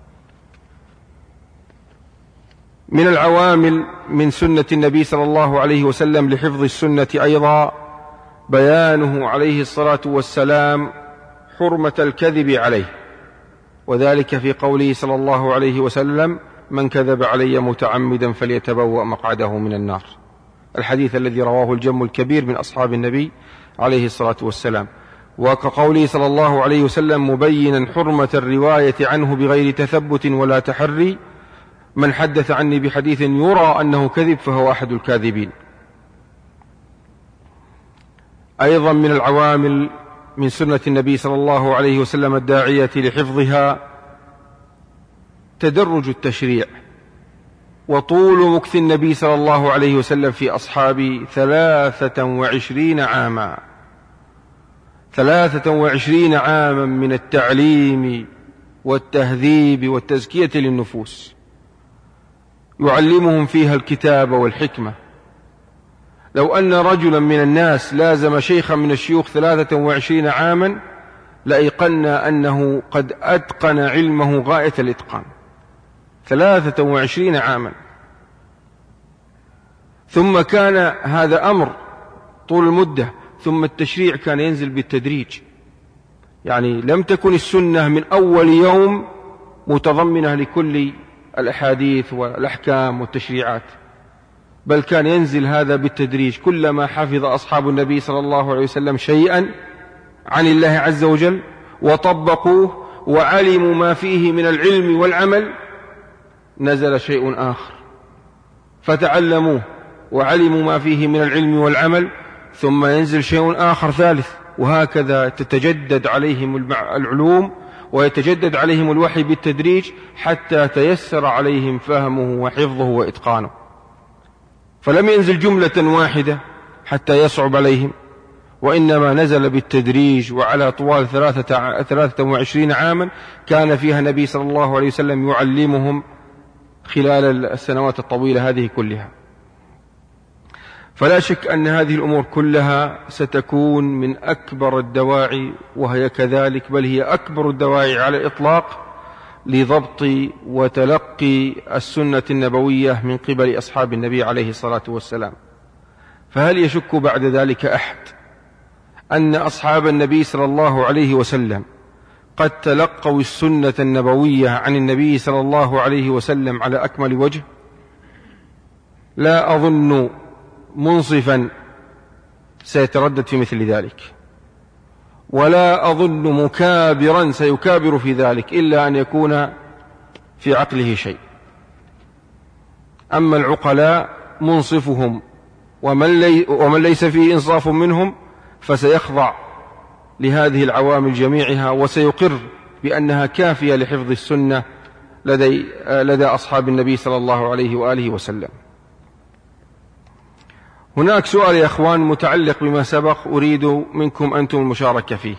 من العوامل من سنة النبي صلى الله عليه وسلم لحفظ السنة أيضا بيانه عليه الصلاة والسلام حرمة الكذب عليه، وذلك في قوله صلى الله عليه وسلم: من كذب علي متعمدا فليتبوأ مقعده من النار، الحديث الذي رواه الجم الكبير من أصحاب النبي عليه الصلاة والسلام. وكقوله صلى الله عليه وسلم مبينا حرمة الرواية عنه بغير تثبت ولا تحري: من حدث عني بحديث يرى أنه كذب فهو أحد الكاذبين. أيضا من العوامل من سنة النبي صلى الله عليه وسلم الداعية لحفظها تدرج التشريع وطول مكث النبي صلى الله عليه وسلم في أصحابه ثلاثة وعشرين عاما ثلاثة وعشرين عاما من التعليم والتهذيب والتزكية للنفوس، يعلمهم فيها الكتاب والحكمة. لو أن رجلا من الناس لازم شيخا من الشيوخ ثلاثة وعشرين عاما لأيقنا أنه قد أتقن علمه غاية الإتقان. ثلاثة وعشرين عاما. ثم كان هذا أمر طول المدة، ثم التشريع كان ينزل بالتدريج، يعني لم تكن السنة من أول يوم متضمنة لكل الأحاديث والأحكام والتشريعات، بل كان ينزل هذا بالتدريج. كلما حفظ أصحاب النبي صلى الله عليه وسلم شيئا عن الله عز وجل وطبقوه وعلموا ما فيه من العلم والعمل، نزل شيء آخر فتعلموه وعلموا ما فيه من العلم والعمل، ثم ينزل شيء آخر ثالث، وهكذا تتجدد عليهم العلوم ويتجدد عليهم الوحي بالتدريج حتى تيسر عليهم فهمه وحفظه وإتقانه. فلم ينزل جملة واحدة حتى يصعب عليهم، وإنما نزل بالتدريج وعلى طوال ثلاثة, ثلاثة وعشرين عاما كان فيها النبي صلى الله عليه وسلم يعلمهم خلال السنوات الطويلة هذه كلها. فلا شك أن هذه الأمور كلها ستكون من أكبر الدواعي، وهي كذلك بل هي أكبر الدواعي على الإطلاق لضبط وتلقي السنة النبوية من قبل أصحاب النبي عليه الصلاة والسلام. فهل يشك بعد ذلك أحد أن أصحاب النبي صلى الله عليه وسلم قد تلقوا السنة النبوية عن النبي صلى الله عليه وسلم على أكمل وجه؟ لا أظن منصفا سيتردد في مثل ذلك، ولا أظن مكابرا سيكابر في ذلك إلا أن يكون في عقله شيء. أما العقلاء منصفهم ومن, لي ومن ليس فيه إنصاف منهم فسيخضع لهذه العوامل جميعها، وسيقر بأنها كافية لحفظ السنة لدي, لدى أصحاب النبي صلى الله عليه وآله وسلم. هناك سؤال يا أخوان متعلق بما سبق أريد منكم أنتم المشاركة فيه.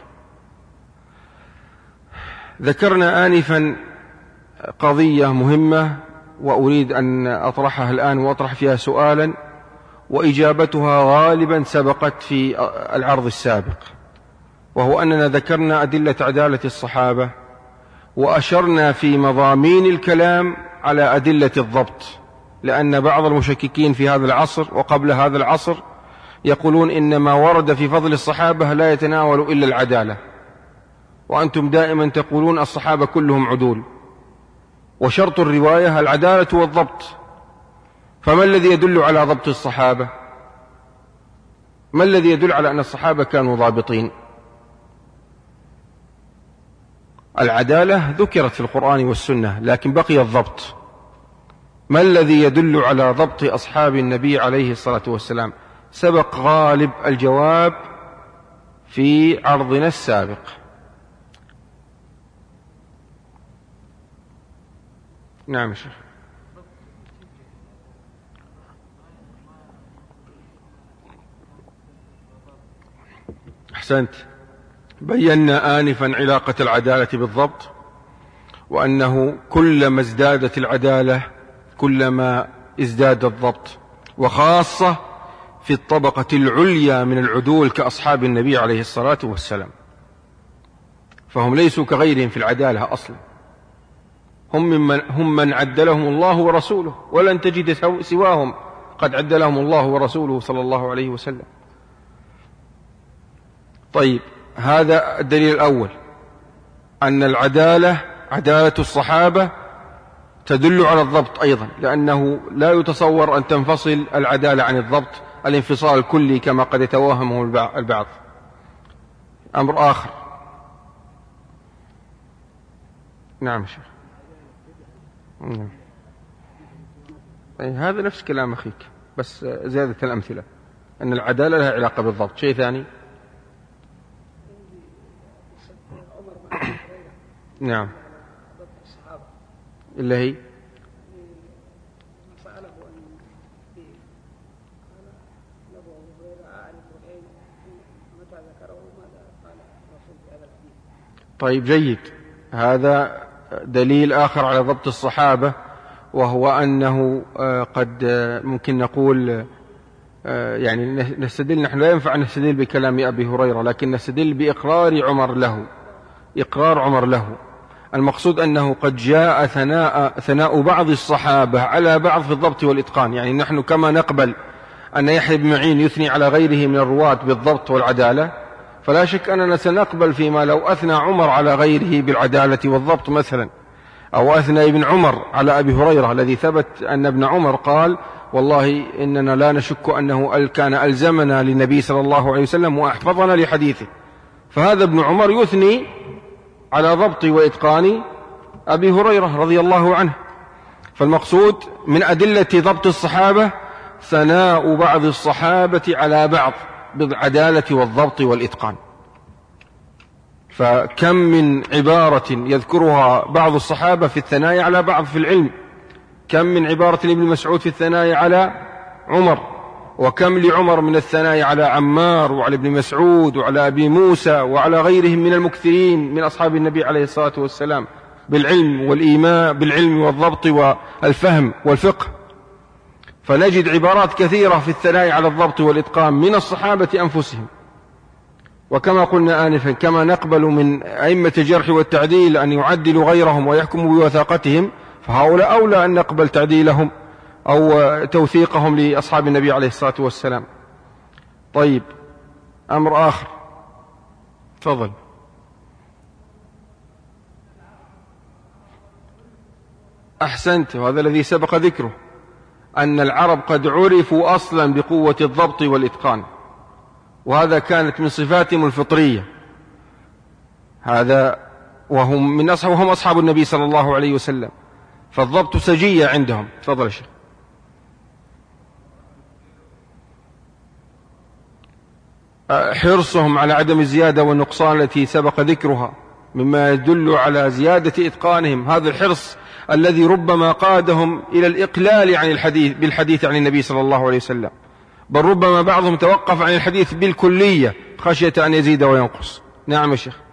ذكرنا آنفا قضية مهمة وأريد أن أطرحها الآن وأطرح فيها سؤالا، وإجابتها غالبا سبقت في العرض السابق، وهو أننا ذكرنا أدلة عدالة الصحابة وأشرنا في مضامين الكلام على أدلة الضبط، لأن بعض المشككين في هذا العصر وقبل هذا العصر يقولون إن ما ورد في فضل الصحابة لا يتناول إلا العدالة، وأنتم دائما تقولون الصحابة كلهم عدول، وشرط الرواية العدالة والضبط. فما الذي يدل على ضبط الصحابة؟ ما الذي يدل على أن الصحابة كانوا ضابطين؟ العدالة ذكرت في القرآن والسنة، لكن بقي الضبط. ما الذي يدل على ضبط أصحاب النبي عليه الصلاة والسلام؟ سبق غالب الجواب في عرضنا السابق. نعم شيخ. أحسنت. بينا آنفا علاقة العدالة بالضبط، وأنه كلما ازدادت العدالة كلما ازداد الضبط، وخاصة في الطبقة العليا من العدول كأصحاب النبي عليه الصلاة والسلام، فهم ليسوا كغيرهم في العدالة أصلا، هم من, هم من عدلهم الله ورسوله، ولن تجد سواهم قد عدلهم الله ورسوله صلى الله عليه وسلم. طيب، هذا الدليل الأول، أن العدالة عدالة الصحابة تدل على الضبط أيضا، لأنه لا يتصور أن تنفصل العدالة عن الضبط الانفصال الكلي كما قد يتوهمه البعض. أمر آخر. نعم شيخ. نعم. هذا نفس كلام أخيك بس زيادة الأمثلة، أن العدالة لها علاقة بالضبط. شيء ثاني. نعم. اللي هي طيب جيد. هذا دليل آخر على ضبط الصحابة، وهو أنه قد ممكن نقول يعني نستدل، نحن لا ينفع نستدل بكلام أبي هريرة، لكن نستدل بإقرار عمر له، إقرار عمر له. المقصود أنه قد جاء ثناء, ثناء بعض الصحابة على بعض في الضبط والإتقان. يعني نحن كما نقبل أن يحيى بن معين يثني على غيره من الرواة بالضبط والعدالة، فلا شك أننا سنقبل فيما لو أثنى عمر على غيره بالعدالة والضبط مثلا، أو أثنى ابن عمر على أبي هريرة الذي ثبت أن ابن عمر قال والله إننا لا نشك أنه كان ألزمنا للنبي صلى الله عليه وسلم وأحفظنا لحديثه، فهذا ابن عمر يثني على ضبط وإتقان أبي هريرة رضي الله عنه. فالمقصود من أدلة ضبط الصحابة ثناء بعض الصحابة على بعض بالعدالة والضبط والإتقان. فكم من عبارة يذكرها بعض الصحابة في الثناء على بعض في العلم، كم من عبارة لابن مسعود في الثناء على عمر، وكم لعمر من الثناء على عمار وعلى ابن مسعود وعلى أبي موسى وعلى غيرهم من المكثرين من أصحاب النبي عليه الصلاة والسلام بالعلم والإيمان، بالعلم والضبط والفهم والفقه. فنجد عبارات كثيرة في الثناء على الضبط والإتقان من الصحابة أنفسهم. وكما قلنا آنفا، كما نقبل من أئمة الجرح والتعديل أن يعدلوا غيرهم ويحكموا بوثاقتهم، فهؤلاء أولى أن نقبل تعديلهم أو توثيقهم لأصحاب النبي عليه الصلاة والسلام. طيب، أمر آخر، تفضل. أحسنت، وهذا الذي سبق ذكره، أن العرب قد عرفوا أصلا بقوة الضبط والإتقان، وهذا كانت من صفاتهم الفطرية، هذا وهم من أصحاب وهم أصحاب النبي صلى الله عليه وسلم، فالضبط سجية عندهم. تفضل يا شيخ. حرصهم على عدم الزيادة والنقصان التي سبق ذكرها مما يدل على زيادة إتقانهم، هذا الحرص الذي ربما قادهم إلى الإقلال عن الحديث بالحديث عن النبي صلى الله عليه وسلم، بل ربما بعضهم توقف عن الحديث بالكلية خشية أن يزيد وينقص. نعم يا شيخ،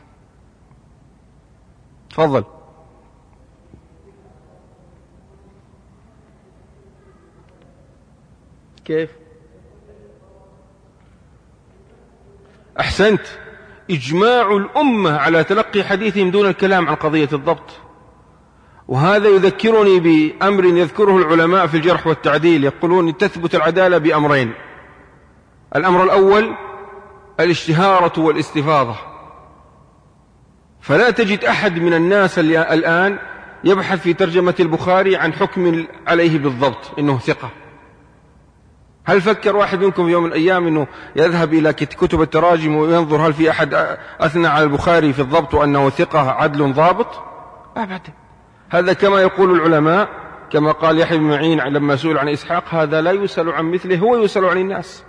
تفضل. كيف؟ أحسنت، إجماع الأمة على تلقي حديثهم دون الكلام عن قضية الضبط. وهذا يذكرني بأمر يذكره العلماء في الجرح والتعديل، يقولون تثبت العدالة بأمرين: الأمر الأول الاشتهارة والاستفاضة، فلا تجد أحد من الناس الآن يبحث في ترجمة البخاري عن حكم عليه بالضبط إنه ثقة. هل فكر واحد منكم في يوم من الأيام أنه يذهب إلى كتب التراجم وينظر هل في أحد أثنى على البخاري في الضبط وأنه ثقة عدل ضابط؟ أبدا. هذا كما يقول العلماء، كما قال يحيى بن معين لما سئل عن إسحاق: هذا لا يسأل عن مثله، هو يسأل عن الناس.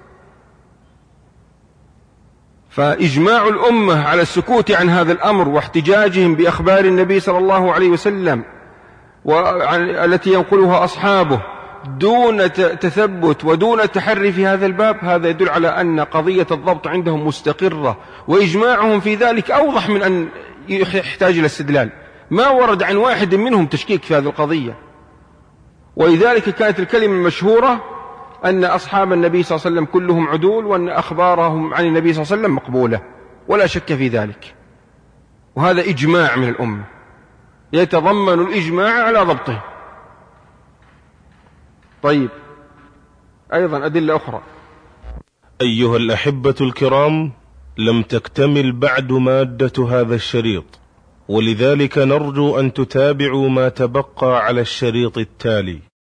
فإجماع الأمة على السكوت عن هذا الأمر واحتجاجهم بأخبار النبي صلى الله عليه وسلم التي ينقلها أصحابه دون تثبت ودون تحري في هذا الباب، هذا يدل على أن قضية الضبط عندهم مستقرة، وإجماعهم في ذلك أوضح من أن يحتاج إلى استدلال. ما ورد عن واحد منهم تشكيك في هذه القضية. ولذلك كانت الكلمة المشهورة أن أصحاب النبي صلى الله عليه وسلم كلهم عدول، وأن أخبارهم عن النبي صلى الله عليه وسلم مقبولة، ولا شك في ذلك. وهذا إجماع من الأمة يتضمن الإجماع على ضبطه. طيب، أيضا أدلة أخرى. أيها الأحبة الكرام، لم تكتمل بعد مادة هذا الشريط، ولذلك نرجو أن تتابعوا ما تبقى على الشريط التالي.